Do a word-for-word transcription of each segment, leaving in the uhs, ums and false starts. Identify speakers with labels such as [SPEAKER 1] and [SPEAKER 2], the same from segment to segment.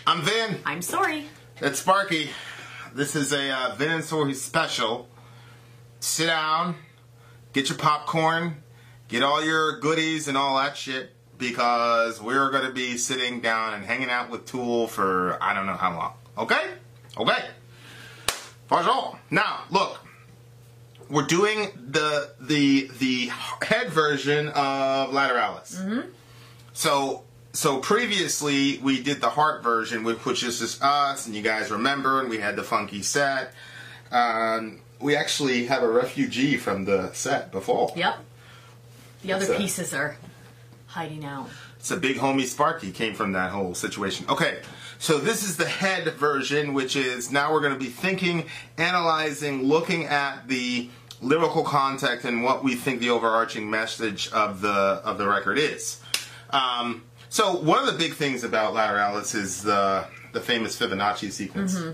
[SPEAKER 1] I'm Vin.
[SPEAKER 2] I'm Sorry.
[SPEAKER 1] It's Sparky. This is a uh, Vin and Sorry special. Sit down, get your popcorn, get all your goodies and all that shit, because we're going to be sitting down and hanging out with Tool for I don't know how long. Okay? Okay. Bonjour. Now, look. We're doing the the the head version of Lateralus. Mm-hmm. So so previously we did the heart version, which is just us, and you guys remember, and we had the funky set. Um, we actually have a refugee from the set before.
[SPEAKER 2] Yep. The other
[SPEAKER 1] So-
[SPEAKER 2] pieces are hiding out.
[SPEAKER 1] It's a big homie Sparky came from that whole situation. Okay, so this is the head version, which is now we're going to be thinking, analyzing, looking at the lyrical context and what we think the overarching message of the of the record is. Um, so one of the big things about Lateralus is the the famous Fibonacci sequence, mm-hmm.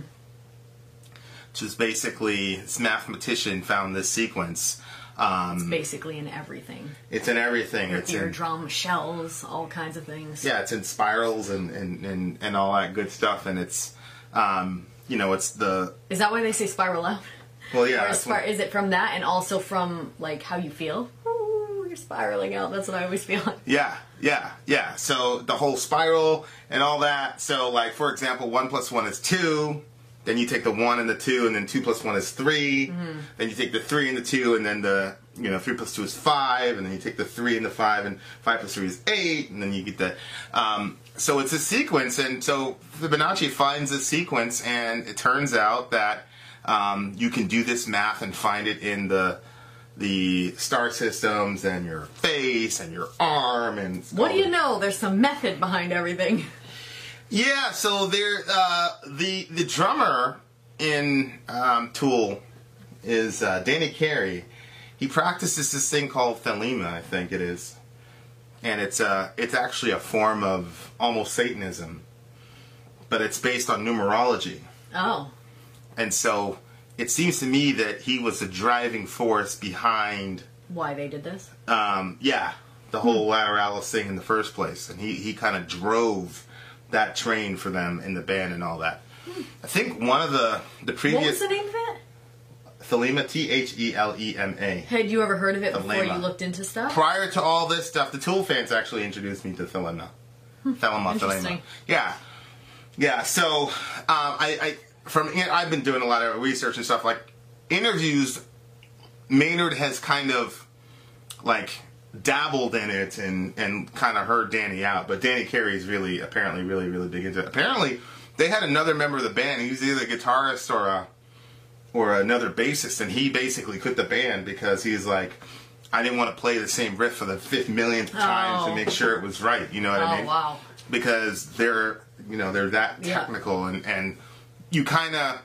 [SPEAKER 1] which is basically this mathematician found this sequence. Um,
[SPEAKER 2] It's basically in everything.
[SPEAKER 1] It's in everything.
[SPEAKER 2] Your
[SPEAKER 1] it's
[SPEAKER 2] eardrum, shells, all kinds of things.
[SPEAKER 1] in yeah, it's in spirals and and, and, and all that good stuff, and it's um, you know it's the
[SPEAKER 2] Is that why they say spiral out?
[SPEAKER 1] well yeah.
[SPEAKER 2] Or
[SPEAKER 1] that's
[SPEAKER 2] is, spir-
[SPEAKER 1] what-
[SPEAKER 2] is it from that and also from like how you feel? Ooh, you're spiraling out. That's what I always feel like.
[SPEAKER 1] Yeah, yeah, yeah. So the whole spiral and all that. So like for example, one plus one is two. Then you take the one and the two, and then two plus one is three. Mm-hmm. Then you take the three and the two, and then the you know three plus two is five, and then you take the three and the five, and five plus three is eight, and then you get the. Um, so it's a sequence, and so Fibonacci finds a sequence, and it turns out that um, you can do this math and find it in the the star systems and your face and your arm and.
[SPEAKER 2] What do you know? There's some method behind everything.
[SPEAKER 1] Yeah, so there, uh, the the drummer in um, Tool is uh, Danny Carey. He practices this thing called Thelema, I think it is, and it's uh, it's actually a form of almost Satanism, but it's based on numerology.
[SPEAKER 2] Oh.
[SPEAKER 1] And so it seems to me that he was the driving force behind.
[SPEAKER 2] Why they did this?
[SPEAKER 1] Um, yeah, the whole Lateralus thing in the first place, and he he kind of drove that train for them in the band and all that. Hmm. I think one of the the previous.
[SPEAKER 2] What was the name of it?
[SPEAKER 1] Thelema, T H E L E M A.
[SPEAKER 2] Had you ever heard of it before
[SPEAKER 1] Thelema.
[SPEAKER 2] you looked into stuff?
[SPEAKER 1] Prior to all this stuff, the Tool fans actually introduced me to Thelema. Hmm. Thelema,
[SPEAKER 2] Interesting.
[SPEAKER 1] Thelema. Yeah, yeah. So um, I, I from I've been doing a lot of research and stuff like interviews. Maynard has kind of like dabbled in it and, and kind of heard Danny out, but Danny Carey's really, apparently really, really big into it. Apparently, they had another member of the band, he was either a guitarist or a, or another bassist, and he basically quit the band because he's like, I didn't want to play the same riff for the fifth millionth time
[SPEAKER 2] Oh.
[SPEAKER 1] to make sure it was right, you know what
[SPEAKER 2] Oh,
[SPEAKER 1] I mean?
[SPEAKER 2] wow.
[SPEAKER 1] Because they're, you know, they're that
[SPEAKER 2] Yeah.
[SPEAKER 1] technical, and, and you kind of,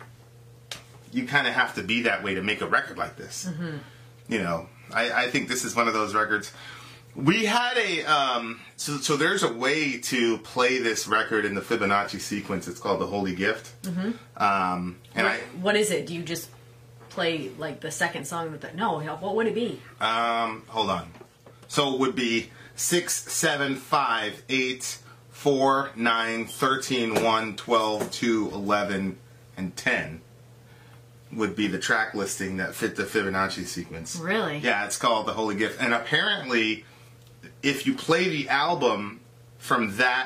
[SPEAKER 1] you kind of have to be that way to make a record like this,
[SPEAKER 2] Mm-hmm.
[SPEAKER 1] you know? I, I think this is one of those records. We had a um, so so there's a way to play this record in the Fibonacci sequence. It's called the Holy Gift. Mm-hmm. Um, and
[SPEAKER 2] what, what is it? Do you just play like the second song with the no? What would it be?
[SPEAKER 1] I um, hold on. So it would be six, seven, five, eight, four, nine, thirteen, one, twelve, two, eleven, and ten. Would be the track listing that fit the Fibonacci sequence.
[SPEAKER 2] Really?
[SPEAKER 1] Yeah, it's called The Holy Gift. And apparently, if you play the album from that,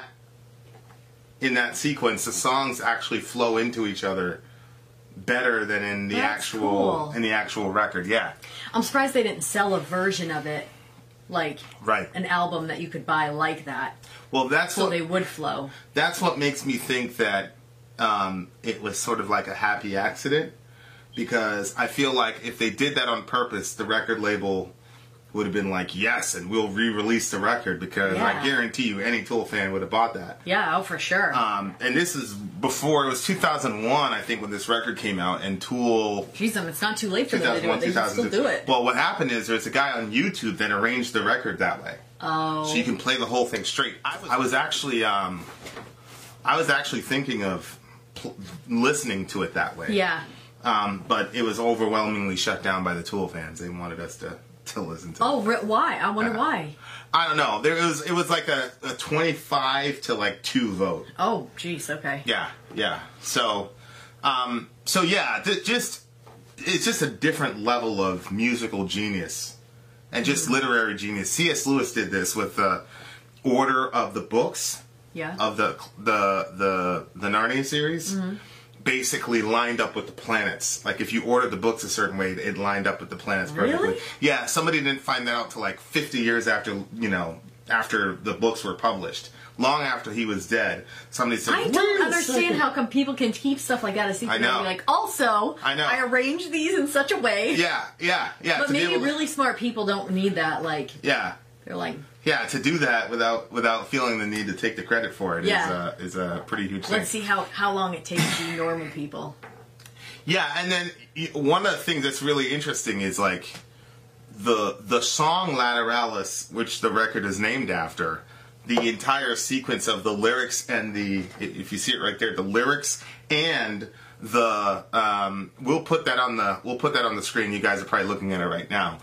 [SPEAKER 1] in that sequence, the songs actually flow into each other better than in the
[SPEAKER 2] That's
[SPEAKER 1] actual
[SPEAKER 2] cool.
[SPEAKER 1] in the actual record. Yeah.
[SPEAKER 2] I'm surprised they didn't sell a version of it, like
[SPEAKER 1] Right.
[SPEAKER 2] an album that you could buy like that,
[SPEAKER 1] Well, that's
[SPEAKER 2] so
[SPEAKER 1] what
[SPEAKER 2] they would flow.
[SPEAKER 1] that's what makes me think that um, it was sort of like a happy accident. Because I feel like if they did that on purpose, the record label would have been like, yes, and we'll re-release the record, because
[SPEAKER 2] Yeah.
[SPEAKER 1] I guarantee you any Tool fan would have bought that.
[SPEAKER 2] Yeah, oh for sure.
[SPEAKER 1] Um, and this is before, it was two thousand one, I think, when this record came out, and Tool...
[SPEAKER 2] Jeez, um, it's not too late for them to do it. They can still do it.
[SPEAKER 1] Well, what happened is there's a guy on YouTube that arranged the record that way.
[SPEAKER 2] Oh.
[SPEAKER 1] So you can play the whole thing straight. I was, I was actually, um, I was actually thinking of pl- listening to it that way.
[SPEAKER 2] Yeah.
[SPEAKER 1] Um, but it was overwhelmingly shut down by the Tool fans. They wanted us to, to listen to
[SPEAKER 2] Oh,
[SPEAKER 1] it.
[SPEAKER 2] re- why? I wonder
[SPEAKER 1] Uh,
[SPEAKER 2] why.
[SPEAKER 1] I don't know. There was it was like a, a twenty-five to like two vote.
[SPEAKER 2] Oh, jeez. Okay.
[SPEAKER 1] Yeah, yeah. So, um, so yeah, th- just it's just a different level of musical genius and just mm-hmm. literary genius. C S. Lewis did this with the order of the books.
[SPEAKER 2] Yeah.
[SPEAKER 1] Of the the the the Narnia series.
[SPEAKER 2] Mm-hmm.
[SPEAKER 1] Basically lined up with the planets. Like if you ordered the books a certain way, it lined up with the planets perfectly.
[SPEAKER 2] Really?
[SPEAKER 1] Yeah, somebody didn't find that out till like fifty years after, you know, after the books were published. Long after he was dead. Somebody said,
[SPEAKER 2] I don't understand how come people can keep stuff like that a secret.
[SPEAKER 1] I know.
[SPEAKER 2] And be like, also,
[SPEAKER 1] I know.
[SPEAKER 2] I arranged these in such a way.
[SPEAKER 1] Yeah, yeah, yeah.
[SPEAKER 2] But
[SPEAKER 1] to
[SPEAKER 2] maybe
[SPEAKER 1] be able to-
[SPEAKER 2] really smart people don't need that. Like,
[SPEAKER 1] Yeah.
[SPEAKER 2] they're like,
[SPEAKER 1] Yeah, to do that without without feeling the need to take the credit for it
[SPEAKER 2] Yeah.
[SPEAKER 1] is, a, is a pretty huge thing.
[SPEAKER 2] let's see how, how long it takes to be normal people.
[SPEAKER 1] Yeah, and then y- one of the things that's really interesting is like the the song Lateralis, which the record is named after, the entire sequence of the lyrics and the, if you see it right there, the lyrics and the um, we'll put that on the we'll put that on the screen. You guys are probably looking at it right now.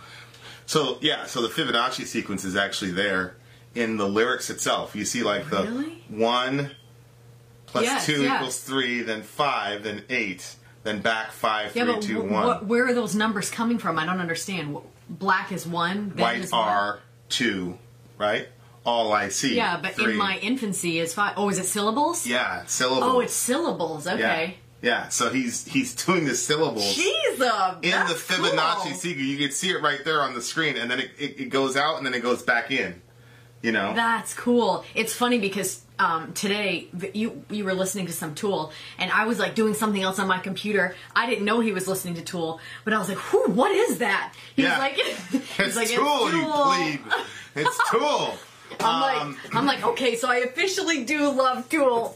[SPEAKER 1] So yeah, so the Fibonacci sequence is actually there in the lyrics itself. You see like the
[SPEAKER 2] Really?
[SPEAKER 1] one plus
[SPEAKER 2] Yes,
[SPEAKER 1] two
[SPEAKER 2] yes.
[SPEAKER 1] equals three, then five, then eight. Then back five,
[SPEAKER 2] Yeah,
[SPEAKER 1] three,
[SPEAKER 2] but
[SPEAKER 1] two,
[SPEAKER 2] w-
[SPEAKER 1] one.
[SPEAKER 2] what, where are those numbers coming from? I don't understand. Wh- Black is one. then
[SPEAKER 1] White
[SPEAKER 2] is one.
[SPEAKER 1] are two, right? All I see.
[SPEAKER 2] Yeah, but
[SPEAKER 1] three.
[SPEAKER 2] in my infancy is five. Oh, is it syllables?
[SPEAKER 1] Yeah, syllables.
[SPEAKER 2] Oh, it's syllables. Okay.
[SPEAKER 1] Yeah, yeah. So he's he's doing the syllables
[SPEAKER 2] Jeez, uh,
[SPEAKER 1] in the
[SPEAKER 2] that's
[SPEAKER 1] Fibonacci
[SPEAKER 2] cool.
[SPEAKER 1] sequence. You can see it right there on the screen, and then it, it, it goes out, and then it goes back in. You know.
[SPEAKER 2] That's cool. It's funny because um, today th- you you were listening to some Tool, and I was like doing something else on my computer. I didn't know he was listening to Tool, but I was like, "Whew, what is that?" He
[SPEAKER 1] Yeah.
[SPEAKER 2] was like, he's
[SPEAKER 1] it's
[SPEAKER 2] like,
[SPEAKER 1] Tool,
[SPEAKER 2] it's
[SPEAKER 1] you
[SPEAKER 2] Tool.
[SPEAKER 1] plebe. It's Tool.
[SPEAKER 2] I'm
[SPEAKER 1] Um,
[SPEAKER 2] like, I'm like, okay, so I officially do love Tool.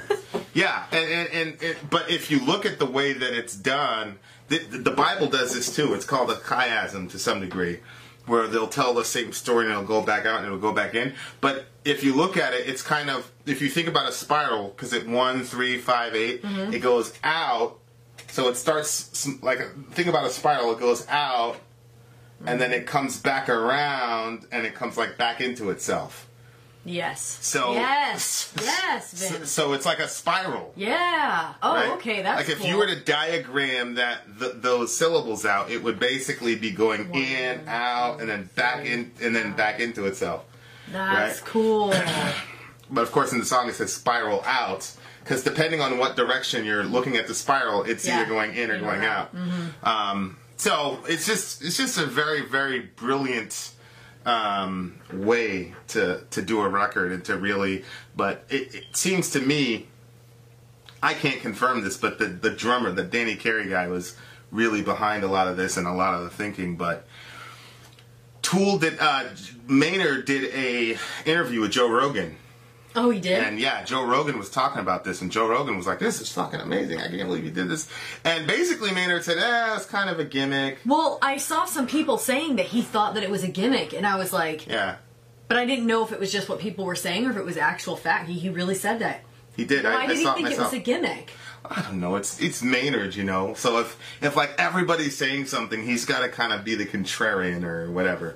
[SPEAKER 1] Yeah, and, and, and, and but if you look at the way that it's done, the, the Bible does this too. It's called a chiasm to some degree, where they'll tell the same story and it'll go back out and it'll go back in. But if you look at it, it's kind of, if you think about a spiral, because at one, three, five, eight,
[SPEAKER 2] Mm-hmm.
[SPEAKER 1] it goes out. So it starts like think about a spiral. It goes out, and then it comes back around, and it comes like back into itself.
[SPEAKER 2] Yes.
[SPEAKER 1] So
[SPEAKER 2] yes, yes,
[SPEAKER 1] So,
[SPEAKER 2] Vince.
[SPEAKER 1] so it's like a spiral.
[SPEAKER 2] Yeah. Oh,
[SPEAKER 1] Right?
[SPEAKER 2] okay, that's
[SPEAKER 1] like if
[SPEAKER 2] cool.
[SPEAKER 1] you were to diagram that th- those syllables out, it would basically be going
[SPEAKER 2] One,
[SPEAKER 1] in, out, and then back in, and then back into itself.
[SPEAKER 2] That's
[SPEAKER 1] right?
[SPEAKER 2] cool.
[SPEAKER 1] But of course, in the song it says spiral out, because depending on what direction you're looking at the spiral, it's
[SPEAKER 2] Yeah.
[SPEAKER 1] either going in or
[SPEAKER 2] In or
[SPEAKER 1] going
[SPEAKER 2] out.
[SPEAKER 1] out. Um, so it's just it's just a very very brilliant um, way to to do a record and to really. But it, it seems to me, I can't confirm this, but the the drummer, the Danny Carey guy, was really behind a lot of this and a lot of the thinking. But Tool did uh, Maynard did a interview with Joe Rogan.
[SPEAKER 2] Oh, he did?
[SPEAKER 1] And yeah, Joe Rogan was talking about this, and Joe Rogan was like, "This is fucking amazing! I can't believe you did this." And basically, Maynard said, "Eh, it's kind of a gimmick."
[SPEAKER 2] Well, I saw some people saying that he thought that it was a gimmick, and I was like,
[SPEAKER 1] Yeah,
[SPEAKER 2] but I didn't know if it was just what people were saying or if it was actual fact. He, he really said that.
[SPEAKER 1] he did.
[SPEAKER 2] Why
[SPEAKER 1] I,
[SPEAKER 2] did
[SPEAKER 1] I
[SPEAKER 2] he
[SPEAKER 1] saw
[SPEAKER 2] think
[SPEAKER 1] it
[SPEAKER 2] it
[SPEAKER 1] myself.
[SPEAKER 2] was a gimmick?
[SPEAKER 1] I don't know. It's it's Maynard, you know. So if if like everybody's saying something, he's got to kind of be the contrarian or whatever.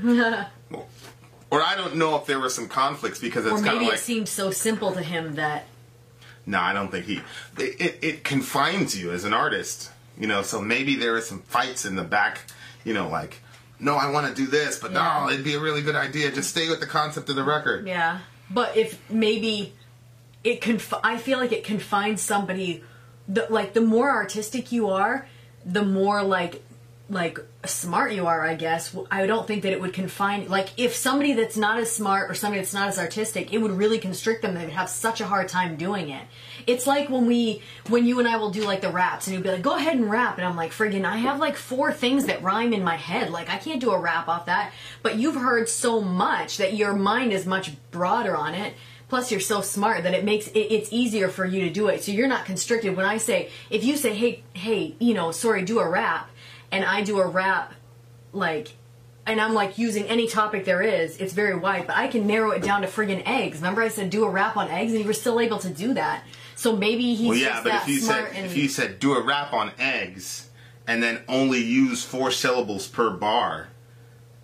[SPEAKER 1] Or I don't know if there were some conflicts because it's
[SPEAKER 2] Or
[SPEAKER 1] kind of
[SPEAKER 2] maybe
[SPEAKER 1] like.
[SPEAKER 2] it seemed so simple to him that...
[SPEAKER 1] No, I don't think he. It, it, it confines you as an artist, you know. So maybe there are some fights in the back, you know, like, no, I want to do this, but
[SPEAKER 2] Yeah.
[SPEAKER 1] no, it'd be a really good idea. Just stay with the concept of the record.
[SPEAKER 2] Yeah. But if maybe it conf- I feel like it confines somebody, the, like the more artistic you are, the more like like smart you are, I guess. I don't think that it would confine, like if somebody that's not as smart or somebody that's not as artistic, it would really constrict them. They would have such a hard time doing it. It's like when we, when you and I will do like the raps and you'd be like, go ahead and rap. And I'm like, friggin', I have like four things that rhyme in my head. Like I can't do a rap off that. But you've heard so much that your mind is much broader on it. Plus, you're so smart that it makes it, it's easier for you to do it. So you're not constricted. When I say, if you say, hey, hey, you know, sorry, do a rap, and I do a rap, like, and I'm like using any topic there is, it's very wide, but I can narrow it down to friggin' eggs. Remember I said do a rap on eggs, and you were still able to do that. So maybe he's
[SPEAKER 1] Well, yeah,
[SPEAKER 2] just
[SPEAKER 1] but
[SPEAKER 2] that
[SPEAKER 1] if you
[SPEAKER 2] smart
[SPEAKER 1] said
[SPEAKER 2] and
[SPEAKER 1] if you said do a rap on eggs and then only use four syllables per bar,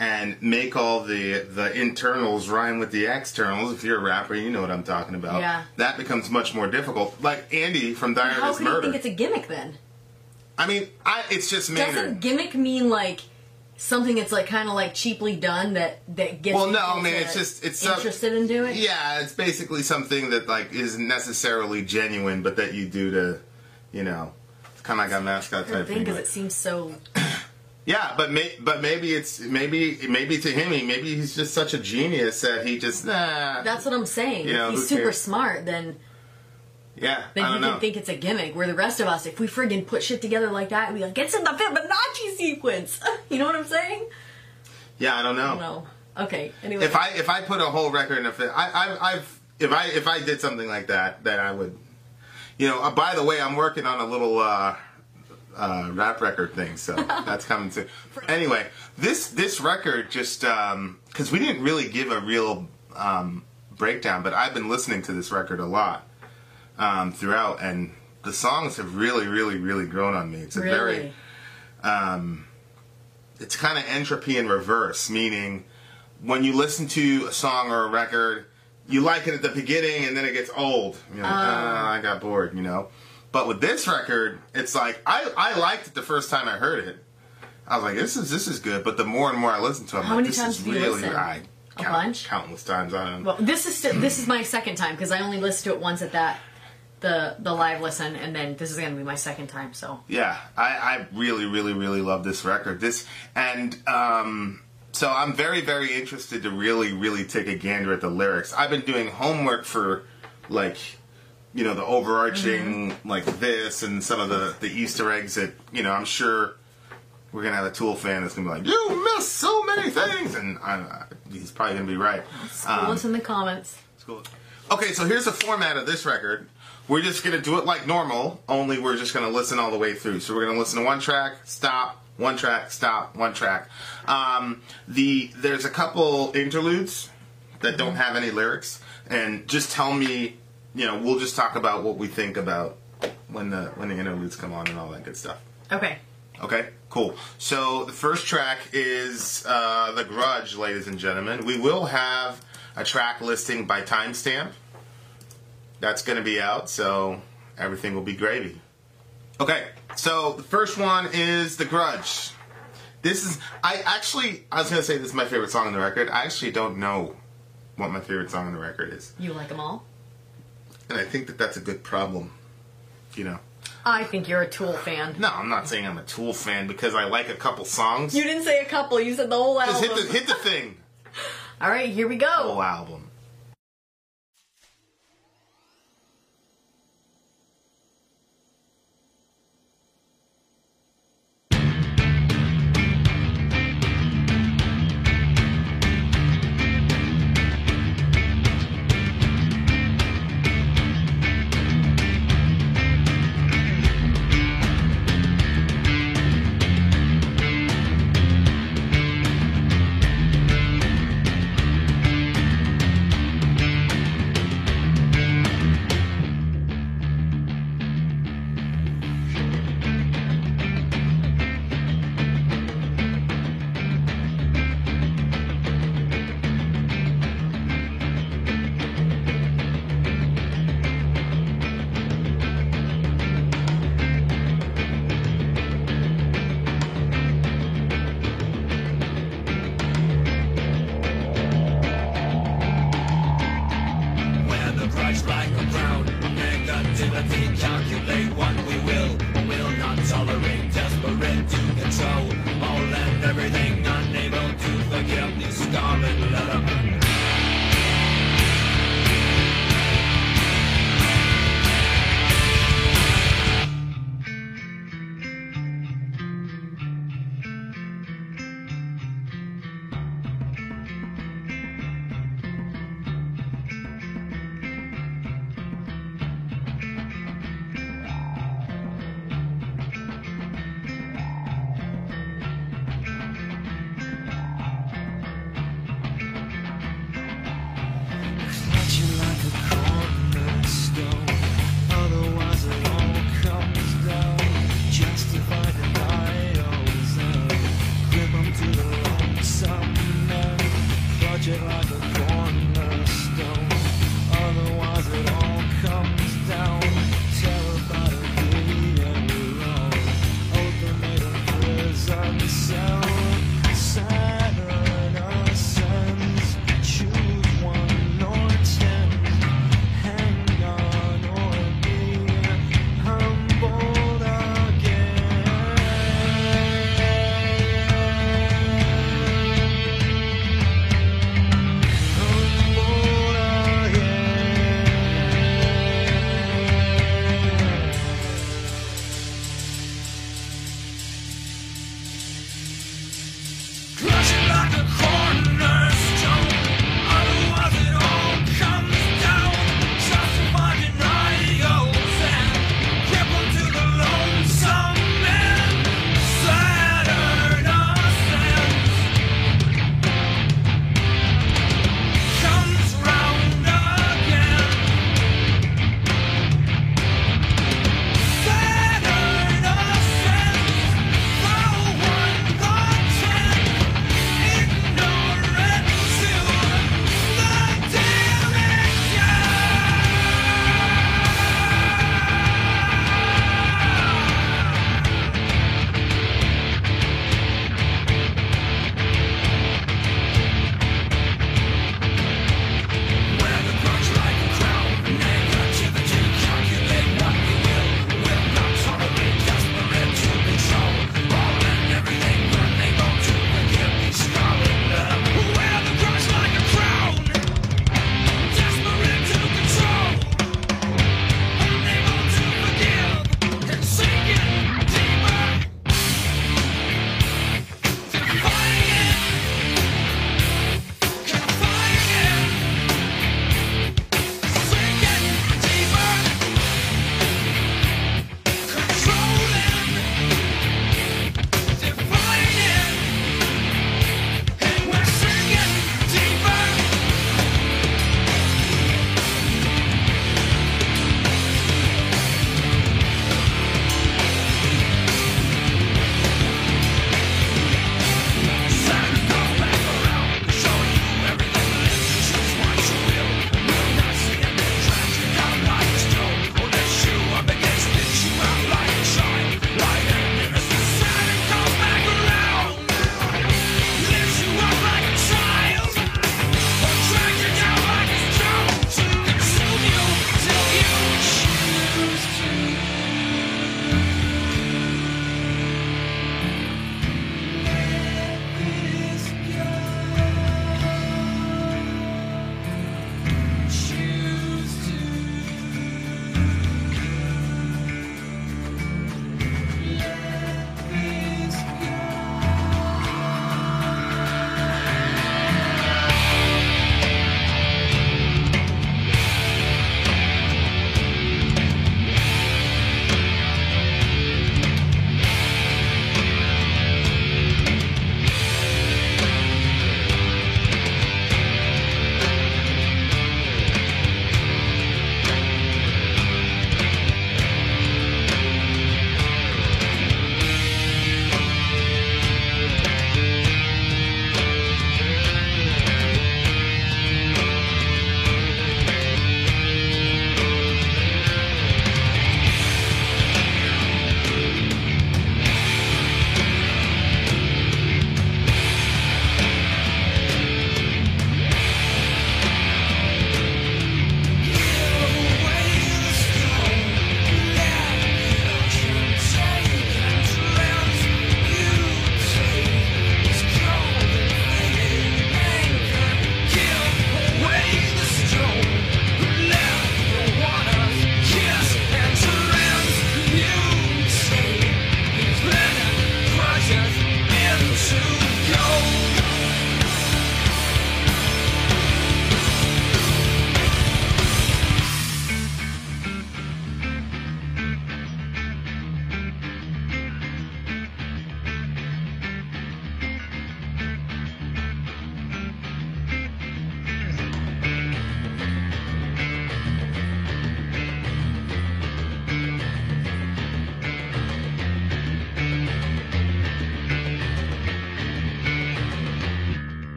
[SPEAKER 1] and make all the the internals rhyme with the externals. If you're a rapper, you know what I'm talking about.
[SPEAKER 2] Yeah.
[SPEAKER 1] That becomes much more difficult. Like Andy from Diary
[SPEAKER 2] How
[SPEAKER 1] of
[SPEAKER 2] can
[SPEAKER 1] His
[SPEAKER 2] you
[SPEAKER 1] Murder.
[SPEAKER 2] think it's a gimmick then?
[SPEAKER 1] I mean, I, it's just Maynard.
[SPEAKER 2] Doesn't gimmick mean like something that's like kind of like cheaply done that that gets
[SPEAKER 1] Well, no,
[SPEAKER 2] people
[SPEAKER 1] I mean
[SPEAKER 2] to
[SPEAKER 1] it's just it's some-
[SPEAKER 2] interested in doing it?
[SPEAKER 1] Yeah, it's basically something that like isn't necessarily genuine, but that you do to, you know, it's kind of like a mascot
[SPEAKER 2] The
[SPEAKER 1] type
[SPEAKER 2] thing
[SPEAKER 1] thing.
[SPEAKER 2] because
[SPEAKER 1] but-
[SPEAKER 2] it seems so.
[SPEAKER 1] Yeah, but may, but maybe it's maybe maybe to him, he maybe he's just such a genius that he just nah.
[SPEAKER 2] That's what I'm saying.
[SPEAKER 1] You know,
[SPEAKER 2] if
[SPEAKER 1] who
[SPEAKER 2] he's super
[SPEAKER 1] cares?
[SPEAKER 2] smart, then
[SPEAKER 1] yeah,
[SPEAKER 2] then
[SPEAKER 1] I
[SPEAKER 2] he
[SPEAKER 1] don't
[SPEAKER 2] can
[SPEAKER 1] know.
[SPEAKER 2] think it's a gimmick. Where the rest of us, if we friggin' put shit together like that, we like it's in the Fibonacci sequence. You know what I'm saying?
[SPEAKER 1] Yeah, I don't know.
[SPEAKER 2] I don't know. Okay. Anyway,
[SPEAKER 1] If I if I put a whole record in a fi- I I I've if I if I did something like that, then I would. You know. Uh, by the way, I'm working on a little. Uh, Uh, rap record thing, so that's coming soon. Anyway, this this record just because we didn't really give a real um, breakdown, but I've been listening to this record a lot um, throughout, and the songs have really, really, really grown on me. It's a
[SPEAKER 2] really,
[SPEAKER 1] very, um, it's kind of entropy in reverse, meaning when you listen to a song or a record, you like it at the beginning, and then it gets old. You're like,
[SPEAKER 2] Oh.
[SPEAKER 1] ah, I got bored, you know. But with this record, it's like I, I liked it the first time I heard it. I was like, this is this is good. But the more and more I listen to it, I'm
[SPEAKER 2] How
[SPEAKER 1] like,
[SPEAKER 2] many
[SPEAKER 1] this
[SPEAKER 2] times
[SPEAKER 1] is
[SPEAKER 2] have you
[SPEAKER 1] really
[SPEAKER 2] listened?
[SPEAKER 1] I
[SPEAKER 2] A
[SPEAKER 1] count,
[SPEAKER 2] bunch?
[SPEAKER 1] countless times. I don't know.
[SPEAKER 2] well, this is still, this is my second time because I only listened to it once at that the the live listen, and then this is gonna be my second time. So
[SPEAKER 1] Yeah, I, I really, really, really love this record. This and um, so I'm very, very interested to really, really take a gander at the lyrics. I've been doing homework for like. You know, the overarching,
[SPEAKER 2] Mm-hmm.
[SPEAKER 1] like this, and some of the, the Easter eggs that, you know, I'm sure we're going to have a Tool fan that's going to be like, you missed so many things! And I, he's probably going to be right.
[SPEAKER 2] school
[SPEAKER 1] Um,
[SPEAKER 2] us in the comments.
[SPEAKER 1] Cool. Okay, so here's the format of this record. We're just going to do it like normal, only we're just going to listen all the way through. So we're going to listen to one track, stop, one track, stop, one track. Um, the There's a couple interludes that don't have any lyrics, and just tell me, you know, we'll just talk about what we think about when the when the interludes come on and all that good stuff.
[SPEAKER 2] Okay.
[SPEAKER 1] Okay, cool. So the first track is uh, The Grudge, ladies and gentlemen. We will have a track listing by timestamp. That's going to be out, so everything will be gravy. Okay, so the first one is The Grudge. This is, I actually, I was going to say this is my favorite song on the record. I actually don't know what my favorite song on the record is.
[SPEAKER 2] You like them all?
[SPEAKER 1] And I think that that's a good problem, you know.
[SPEAKER 2] I think you're a Tool fan.
[SPEAKER 1] No, I'm not saying I'm a Tool fan because I like a couple songs.
[SPEAKER 2] You didn't say a couple. You said the whole album.
[SPEAKER 1] Just hit the, hit the thing.
[SPEAKER 2] All right, here we go.
[SPEAKER 1] Whole album.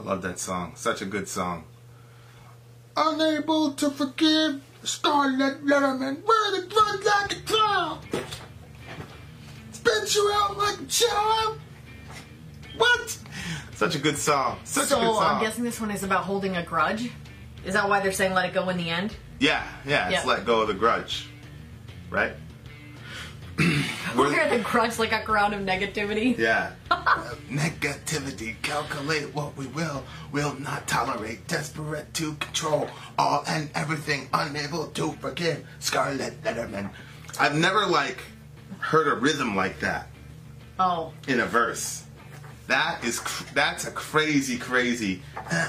[SPEAKER 1] love that song. Such a good song. Unable to forgive Scarlet Letterman. Wear the drug like a clown. Spit you out like a child. What? Such a good song. Such
[SPEAKER 2] so
[SPEAKER 1] a good song.
[SPEAKER 2] I'm guessing this one is about holding a grudge. Is that why they're saying let it go in the end?
[SPEAKER 1] Yeah, yeah. It's
[SPEAKER 2] Yeah.
[SPEAKER 1] let go of the grudge. Right?
[SPEAKER 2] We're the grudge like a crowd of negativity.
[SPEAKER 1] Yeah. Negativity, calculate what we will, will not tolerate, desperate to control all and everything, unable to forgive. Scarlet Letterman. I've never, like, heard a rhythm like that
[SPEAKER 2] Oh.
[SPEAKER 1] in a verse. That is, cr- that's a crazy, crazy.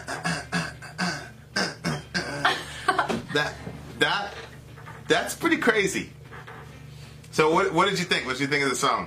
[SPEAKER 1] that, that, that's pretty crazy. So what, what did you think? What did you think of the song?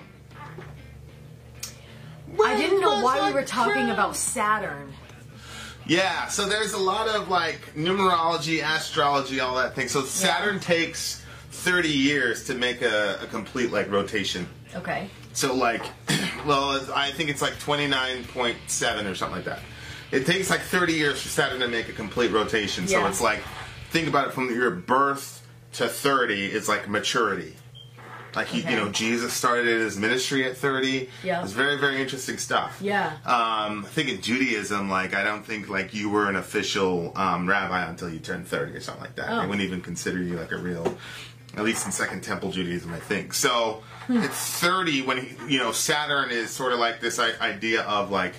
[SPEAKER 2] I didn't know why we were talking about Saturn.
[SPEAKER 1] Yeah, so there's a lot of like numerology, astrology, all that thing. So Saturn
[SPEAKER 2] Yeah.
[SPEAKER 1] takes thirty years to make a, a complete like rotation.
[SPEAKER 2] Okay.
[SPEAKER 1] So like, well, it's- I think it's like twenty-nine point seven or something like that. It takes like thirty years for Saturn to make a complete rotation. So
[SPEAKER 2] Yeah.
[SPEAKER 1] it's like, think about it from your birth to thirty is like maturity. Like, he,
[SPEAKER 2] Okay.
[SPEAKER 1] you know, Jesus started his ministry at thirty.
[SPEAKER 2] Yeah.
[SPEAKER 1] It's very, very interesting stuff.
[SPEAKER 2] Yeah.
[SPEAKER 1] Um, I think in Judaism, like, I don't think, like, you were an official um, rabbi until you turned thirty or something like that.
[SPEAKER 2] Oh.
[SPEAKER 1] They wouldn't even consider you, like, a real, at least in Second Temple Judaism, I think. So, it's thirty when, you know, Saturn is sort of like this i- idea of, like,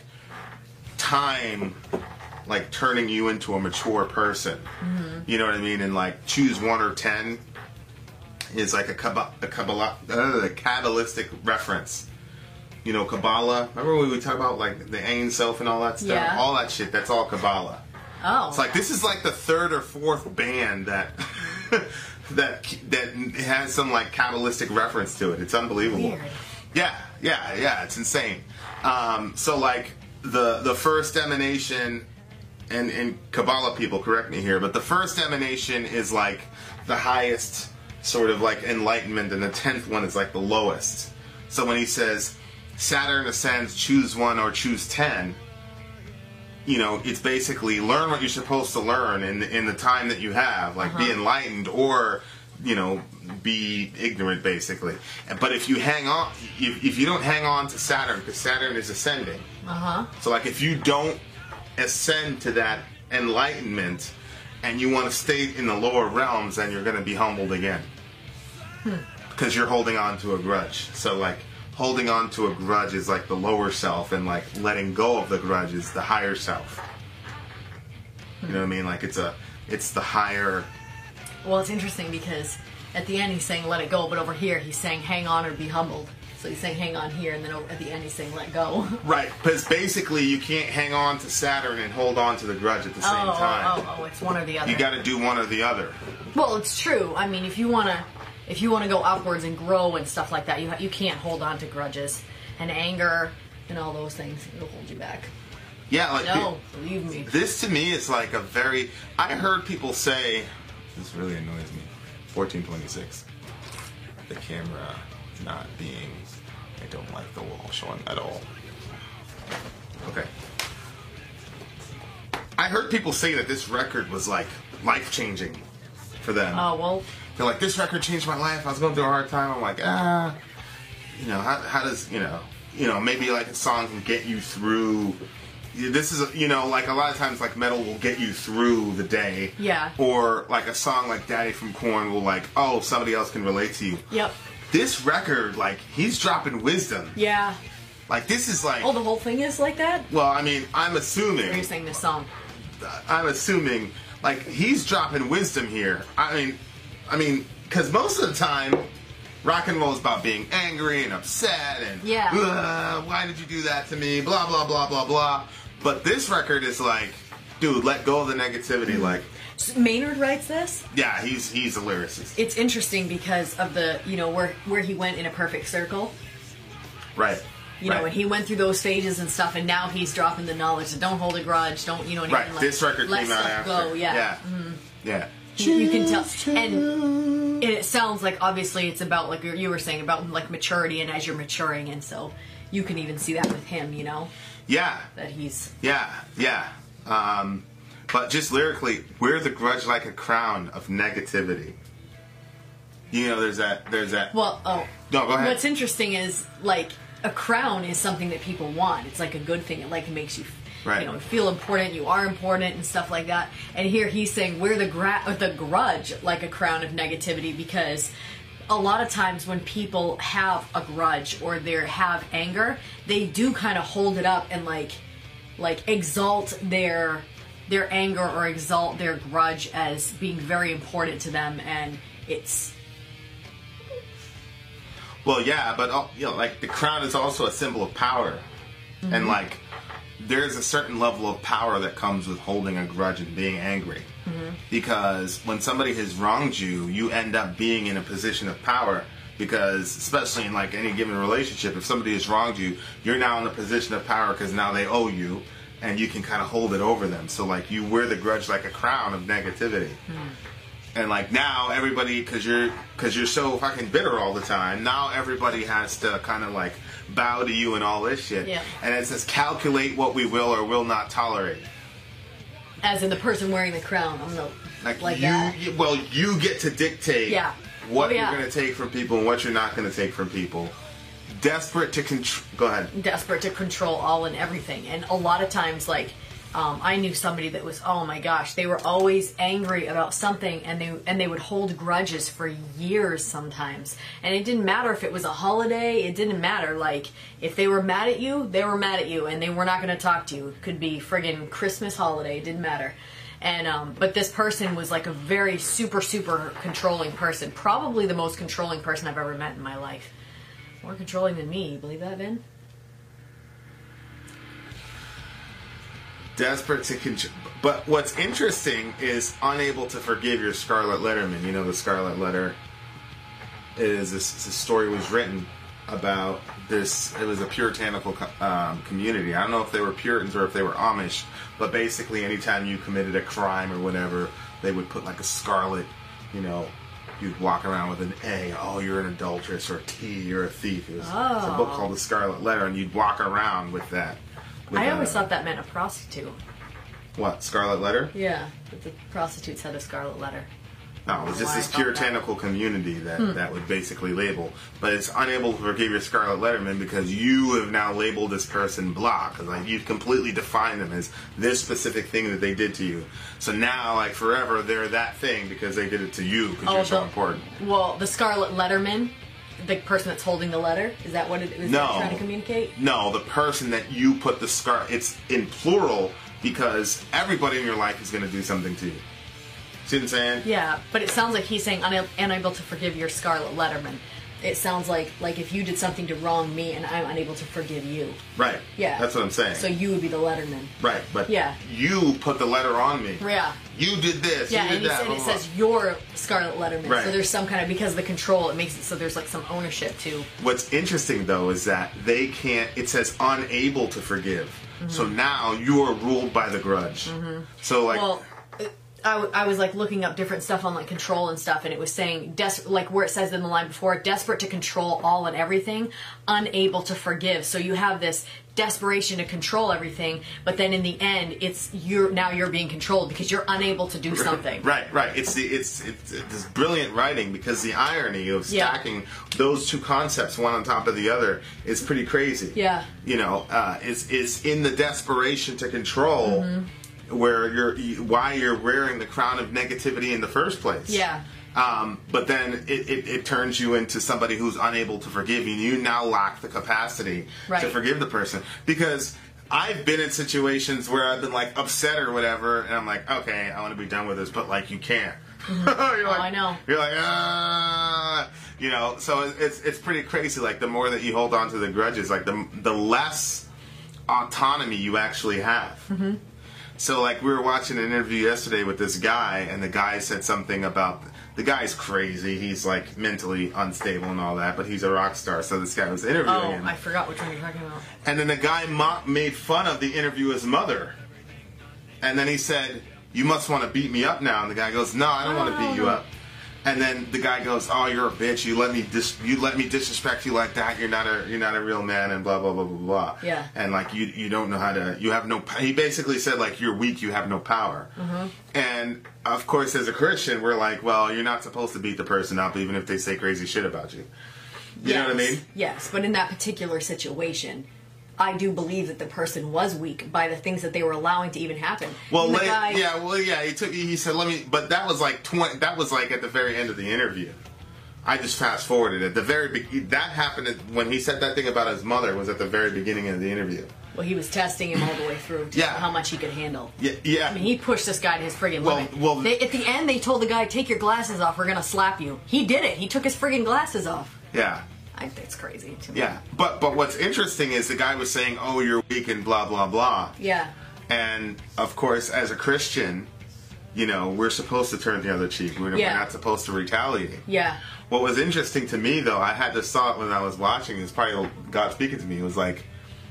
[SPEAKER 1] time, like, turning you into a mature person. You know what I mean? And, like, choose one or ten is like a Kabbalah, a Kabbalah, uh, a Kabbalistic reference. You know, Kabbalah. Remember when we talk about like the Ein Sof and all that stuff?
[SPEAKER 2] Yeah.
[SPEAKER 1] All that shit. That's all Kabbalah.
[SPEAKER 2] Oh.
[SPEAKER 1] It's like this is like the third or fourth band that that that has some like Kabbalistic reference to it. It's unbelievable.
[SPEAKER 2] Weird.
[SPEAKER 1] Yeah, yeah, yeah. It's insane. Um, so like the the first emanation, and and Kabbalah people correct me here, but the first emanation is like the highest sort of like enlightenment, and the tenth one is like the lowest. So when he says Saturn ascends, choose one or choose ten, you know, it's basically learn what you're supposed to learn in the, in the time that you have, like be enlightened or, you know, be ignorant basically. But if you hang on, if, if you don't hang on to Saturn, because Saturn is ascending.
[SPEAKER 2] Uh-huh.
[SPEAKER 1] So like if you don't ascend to that enlightenment and you want to stay in the lower realms, then you're going to be humbled again. Because you're holding on to a grudge. So like holding on to a grudge is like the lower self, and like letting go of the grudge is the higher self. You know what I mean? Like it's a it's the higher.
[SPEAKER 2] Well, it's interesting because at the end he's saying let it go, but over here he's saying hang on or be humbled. So he's saying hang on here, and then at the end he's saying let go.
[SPEAKER 1] Right, because basically you can't hang on to Saturn and hold on to the grudge at the same
[SPEAKER 2] oh,
[SPEAKER 1] time.
[SPEAKER 2] oh, oh, it's one or the other.
[SPEAKER 1] You got to do one or the other.
[SPEAKER 2] Well, it's true. I mean, if you want to, if you want to go upwards and grow and stuff like that, you ha- you can't hold on to grudges and anger and all those things. It'll hold you back.
[SPEAKER 1] Yeah, like
[SPEAKER 2] No, believe me.
[SPEAKER 1] this to me is like a very. I heard people say, this really annoys me. fourteen twenty-six. The camera not being. I don't like the wall showing at all. Okay. I heard people say that this record was like life changing for them.
[SPEAKER 2] Oh well.
[SPEAKER 1] They're like, this record changed my life. I was going through a hard time. I'm like, ah, you know, how, how does, you know, you know, maybe like a song can get you through. This is, a, you know, like a lot of times, like metal will get you through the day.
[SPEAKER 2] Yeah.
[SPEAKER 1] Or like a song like Daddy from Korn will like, oh, somebody else can relate to you.
[SPEAKER 2] Yep.
[SPEAKER 1] This record, like, he's dropping wisdom.
[SPEAKER 2] Yeah.
[SPEAKER 1] Like, this is like,
[SPEAKER 2] Oh, the whole thing is like that.
[SPEAKER 1] well, I mean, I'm
[SPEAKER 2] Or
[SPEAKER 1] assuming,
[SPEAKER 2] you saying this song?
[SPEAKER 1] I'm assuming, like, he's dropping wisdom here. I mean, I mean, because most of the time, rock and roll is about being angry and upset and,
[SPEAKER 2] Yeah.
[SPEAKER 1] "Ugh, why did you do that to me? Blah, blah, blah, blah, blah. But this record is like, dude, let go of the negativity. Like,
[SPEAKER 2] Maynard writes this.
[SPEAKER 1] yeah, he's he's a lyricist.
[SPEAKER 2] It's interesting because of the, you know, where where he went in a perfect circle.
[SPEAKER 1] Right.
[SPEAKER 2] You
[SPEAKER 1] right.
[SPEAKER 2] know, and he went through those phases and stuff, and now he's dropping the knowledge that don't hold a grudge, don't, you know, anything
[SPEAKER 1] Right.
[SPEAKER 2] like
[SPEAKER 1] This record
[SPEAKER 2] let
[SPEAKER 1] came out
[SPEAKER 2] stuff
[SPEAKER 1] after.
[SPEAKER 2] go. Yeah.
[SPEAKER 1] Yeah.
[SPEAKER 2] Mhm.
[SPEAKER 1] Yeah.
[SPEAKER 2] You, you can tell, and, and it sounds like obviously it's about like you were saying about like maturity, and as you're maturing, and so you can even see that with him, you know,
[SPEAKER 1] Yeah.
[SPEAKER 2] that he's
[SPEAKER 1] Yeah, yeah. Um, but just lyrically, wear the grudge like a crown of negativity. You know, there's that. There's that.
[SPEAKER 2] Well, oh.
[SPEAKER 1] No, go ahead.
[SPEAKER 2] What's interesting is, like, a crown is something that people want. It's like a good thing. It, like, makes you,
[SPEAKER 1] right.
[SPEAKER 2] you know, feel important. You are important and stuff like that. And here he's saying, wear the, gra- the grudge like a crown of negativity, because a lot of times when people have a grudge or they have anger, they do kind of hold it up and, like, like exalt their their anger or exalt their grudge as being very important to them, and it's...
[SPEAKER 1] Well, yeah, but uh, you know, like the crown is also a symbol of power, mm-hmm. and like there's a certain level of power that comes with holding a grudge and being angry, mm-hmm. because when somebody has wronged you, you end up being in a position of power. Because especially in like any given relationship, if somebody has wronged you, you're now in a position of power because now they owe you, and you can kind of hold it over them. So like you wear the grudge like a crown of negativity. Mm. And like now everybody, because you're because you're so fucking bitter all the time, now everybody has to kind of like bow to you and all this shit.
[SPEAKER 2] Yeah.
[SPEAKER 1] And it says calculate what we will or will not tolerate.
[SPEAKER 2] As in the person wearing the crown. I'm the
[SPEAKER 1] like,
[SPEAKER 2] like
[SPEAKER 1] you,
[SPEAKER 2] that.
[SPEAKER 1] you. Well, you get to dictate
[SPEAKER 2] yeah.
[SPEAKER 1] what
[SPEAKER 2] oh, yeah.
[SPEAKER 1] you're going to take from people and what you're not going to take from people. Desperate to control. Go ahead.
[SPEAKER 2] Desperate to control all and everything, and a lot of times, like. Um, I knew somebody that was, oh my gosh, they were always angry about something, and they and they would hold grudges for years sometimes. And it didn't matter if it was a holiday, it didn't matter. Like, if they were mad at you, they were mad at you, and they were not going to talk to you. It could be friggin' Christmas holiday, it didn't matter. And um, but this person was like a very super, super controlling person. Probably the most controlling person I've ever met in my life. More controlling than me, you believe that, Vin?
[SPEAKER 1] Desperate to control. But what's interesting is unable to forgive your Scarlet Letterman. You know, the Scarlet Letter is this, this story was written about this. It was a puritanical um, community. I don't know if they were Puritans or if they were Amish, but basically anytime you committed a crime or whatever, they would put like a scarlet, you know, you'd walk around with an A, oh, you're an adulteress, or a T, you're a thief. It was
[SPEAKER 2] oh.
[SPEAKER 1] it's a book called The Scarlet Letter, and you'd walk around with that.
[SPEAKER 2] I always uh, thought that meant a prostitute.
[SPEAKER 1] What, Scarlet Letter?
[SPEAKER 2] Yeah, but the prostitutes had a Scarlet Letter.
[SPEAKER 1] No, it was just this puritanical community that, hmm. that would basically label. But it's unable to forgive your Scarlet Letterman because you have now labeled this person blah. Because like, you've completely defined them as this specific thing that they did to you. So now, like forever, they're that thing because they did it to you because oh, you're so the, important.
[SPEAKER 2] Well, the Scarlet Letterman... The person that's holding the letter? Is that what it is
[SPEAKER 1] no,
[SPEAKER 2] trying to communicate?
[SPEAKER 1] No, the person that you put the scar... It's in plural because everybody in your life is going to do something to you. See what I'm saying?
[SPEAKER 2] Yeah, but it sounds like he's saying una- unable to forgive your Scarlet Letterman. It sounds like like if you did something to wrong me and I'm unable to forgive you.
[SPEAKER 1] Right.
[SPEAKER 2] Yeah.
[SPEAKER 1] That's what I'm saying.
[SPEAKER 2] So you would be the Letterman.
[SPEAKER 1] Right, but
[SPEAKER 2] yeah.
[SPEAKER 1] you put the letter on me.
[SPEAKER 2] Yeah.
[SPEAKER 1] You did this,
[SPEAKER 2] yeah,
[SPEAKER 1] you did
[SPEAKER 2] and,
[SPEAKER 1] that.
[SPEAKER 2] and it says your Scarlet Letterman.
[SPEAKER 1] Right.
[SPEAKER 2] So there's some kind of, because of the control, it makes it so there's like some ownership too.
[SPEAKER 1] What's interesting though is that they can't, it says unable to forgive. Mm-hmm. So now you are ruled by the grudge. Mm-hmm. So like...
[SPEAKER 2] Well, I, w- I was like looking up different stuff on like control and stuff, and it was saying des- like where it says in the line before, desperate to control all and everything, unable to forgive. So you have this desperation to control everything, but then in the end, it's you're now you're being controlled because you're unable to do something.
[SPEAKER 1] Right, right. It's the it's it's, it's this brilliant writing because the irony of stacking yeah. those two concepts one on top of the other is pretty crazy.
[SPEAKER 2] Yeah,
[SPEAKER 1] you know, uh, is is in the desperation to control. Mm-hmm. Where you're, why you're wearing the crown of negativity in the first place.
[SPEAKER 2] Yeah.
[SPEAKER 1] Um, but then it, it, it turns you into somebody who's unable to forgive you. You now lack the capacity
[SPEAKER 2] right.
[SPEAKER 1] to forgive the person. Because I've been in situations where I've been like upset or whatever, and I'm like, okay, I want to be done with this, but like you can't.
[SPEAKER 2] Mm-hmm.
[SPEAKER 1] you're like,
[SPEAKER 2] oh, I know.
[SPEAKER 1] You're like, ah, you know. So it's it's pretty crazy. Like the more that you hold on to the grudges, like the the less autonomy you actually have. Mm-hmm. So, like, we were watching an interview yesterday with this guy, and the guy said something about... The guy's crazy. He's, like, mentally unstable and all that, but he's a rock star, so this guy was interviewing
[SPEAKER 2] oh,
[SPEAKER 1] him.
[SPEAKER 2] I forgot which one you're talking about.
[SPEAKER 1] And then the guy mo- made fun of the interviewer's mother. And then he said, you must want to beat me up now. And the guy goes, no, I don't oh. want to beat you up. And then the guy goes, "Oh, you're a bitch. You let me dis- you let me disrespect you like that. You're not a you're not a real man." And blah blah blah blah blah.
[SPEAKER 2] Yeah.
[SPEAKER 1] And like you you don't know how to. You have no. He basically said like you're weak. You have no power.
[SPEAKER 2] Mm-hmm.
[SPEAKER 1] And of course, as a Christian, we're like, well, you're not supposed to beat the person up, even if they say crazy shit about you. You
[SPEAKER 2] yes.
[SPEAKER 1] know what I mean?
[SPEAKER 2] Yes, but in that particular situation, I do believe that the person was weak by the things that they were allowing to even happen.
[SPEAKER 1] Well,
[SPEAKER 2] the
[SPEAKER 1] late,
[SPEAKER 2] guy,
[SPEAKER 1] yeah, well, yeah. He took. He said, "Let me." But that was like twenty. That was like at the very end of the interview. I just fast forwarded at the very. Be- that happened at, when he said that thing about his mother. Was at the very beginning of the interview.
[SPEAKER 2] Well, he was testing him all the way through to
[SPEAKER 1] Yeah.
[SPEAKER 2] how much he could handle.
[SPEAKER 1] Yeah, yeah.
[SPEAKER 2] I mean, he pushed this guy to his friggin'
[SPEAKER 1] Well-
[SPEAKER 2] limit.
[SPEAKER 1] well-
[SPEAKER 2] they, at the end, they told the guy, "Take your glasses off. We're gonna slap you." He did it. He took his friggin' glasses off.
[SPEAKER 1] Yeah.
[SPEAKER 2] I think it's crazy. To me.
[SPEAKER 1] Yeah. But but what's interesting is the guy was saying, "Oh, you're weak," and blah blah blah.
[SPEAKER 2] Yeah.
[SPEAKER 1] And of course, as a Christian, you know, we're supposed to turn the other cheek. We're,
[SPEAKER 2] Yeah.
[SPEAKER 1] we're not supposed to retaliate.
[SPEAKER 2] Yeah.
[SPEAKER 1] What was interesting to me, though, I had this thought when I was watching. It's probably God speaking to me. It was like,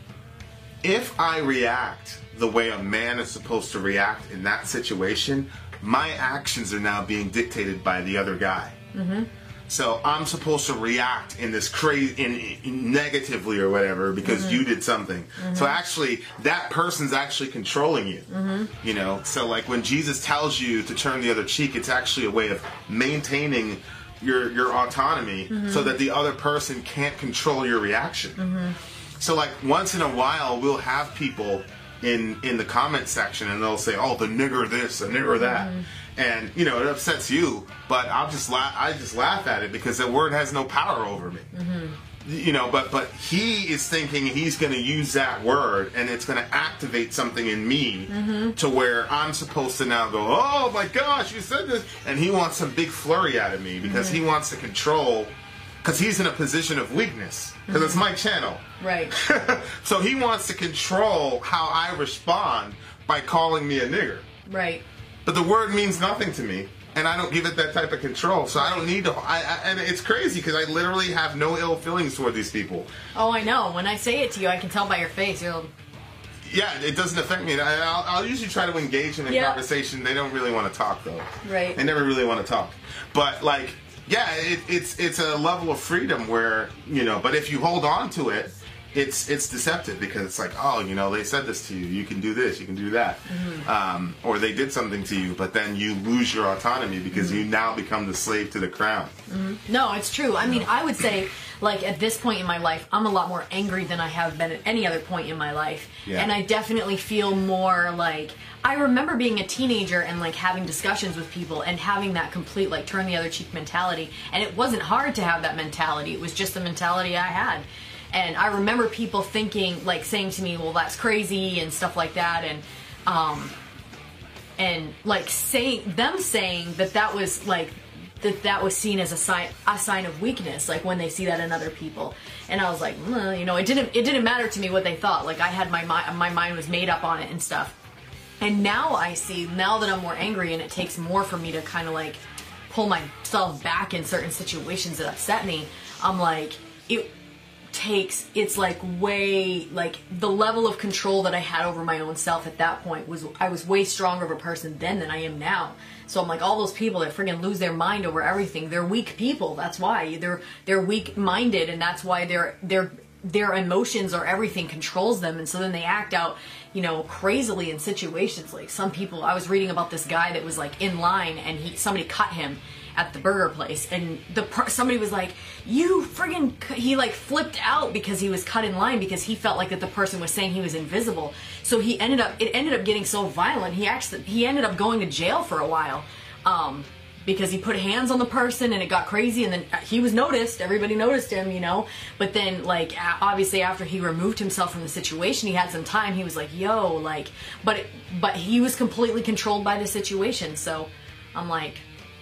[SPEAKER 1] if I react the way a man is supposed to react in that situation, my actions are now being dictated by the other guy. Mm-hmm. So I'm supposed to react in this crazy, in, in negatively or whatever because mm-hmm. you did something. Mm-hmm. So actually, that person's actually controlling you. Mm-hmm. You know. So like when Jesus tells you to turn the other cheek, it's actually a way of maintaining your your autonomy mm-hmm. so that the other person can't control your reaction. Mm-hmm. So like once in a while, we'll have people in in the comment section and they'll say, "Oh, the nigger this, the nigger that." Mm-hmm. And you know it upsets you, but I'll just laugh. I just laugh at it because the word has no power over me. Mm-hmm. You know, but but he is thinking he's going to use that word, and it's going to activate something in me mm-hmm. to where I'm supposed to now go, "Oh my gosh, you said this," and he wants some big flurry out of me because mm-hmm. he wants to control, because he's in a position of weakness because mm-hmm. it's my channel,
[SPEAKER 2] right?
[SPEAKER 1] So he wants to control how I respond by calling me a nigger,
[SPEAKER 2] right?
[SPEAKER 1] But the word means nothing to me, and I don't give it that type of control, so I don't need to. I, I, and it's crazy because I literally have no ill feelings toward these people.
[SPEAKER 2] Oh, I know. When I say it to you, I can tell by your face. You'll...
[SPEAKER 1] Yeah, it doesn't affect me. I, I'll, I'll usually try to engage in a
[SPEAKER 2] yeah.
[SPEAKER 1] conversation. They don't really want to talk, though.
[SPEAKER 2] Right.
[SPEAKER 1] They never really want to talk. But like, yeah, it, it's it's a level of freedom where you know. But if you hold on to it. It's it's deceptive because it's like, oh, you know, they said this to you. You can do this. You can do that. Mm-hmm. Um, or they did something to you, but then you lose your autonomy because mm-hmm. you now become the slave to the crown.
[SPEAKER 2] Mm-hmm. No, it's true. I mean, I would say, like, at this point in my life, I'm a lot more angry than I have been at any other point in my life. Yeah. And I definitely feel more like... I remember being a teenager and, like, having discussions with people and having that complete, like, turn the other cheek mentality. And it wasn't hard to have that mentality. It was just the mentality I had. And I remember people thinking, like, saying to me, "Well, that's crazy," and stuff like that, and, um, and like saying them saying that that was like that that was seen as a sign a sign of weakness, like when they see that in other people. And I was like, well, you know, it didn't it didn't matter to me what they thought. Like I had my mind, my mind was made up on it and stuff. And now I see, now that I'm more angry, and it takes more for me to kind of like pull myself back in certain situations that upset me. I'm like it. takes it's like way like the level of control that I had over my own self at that point was I was way stronger of a person then than I am now. So I'm like, all those people that friggin' lose their mind over everything, they're weak people. That's why they're they're weak minded, and that's why their their their emotions or everything controls them, and so then they act out, you know, crazily in situations. Like some people, I was reading about this guy that was like in line and he somebody cut him at the burger place, and the somebody was like, "You friggin'," he like flipped out because he was cut in line because he felt like that the person was saying he was invisible. So he ended up it ended up getting so violent. He actually he ended up going to jail for a while um, because he put hands on the person and it got crazy. And then he was noticed. Everybody noticed him, you know. But then like obviously after he removed himself from the situation, he had some time. He was like, "Yo," like, but it, but he was completely controlled by the situation. So I'm like.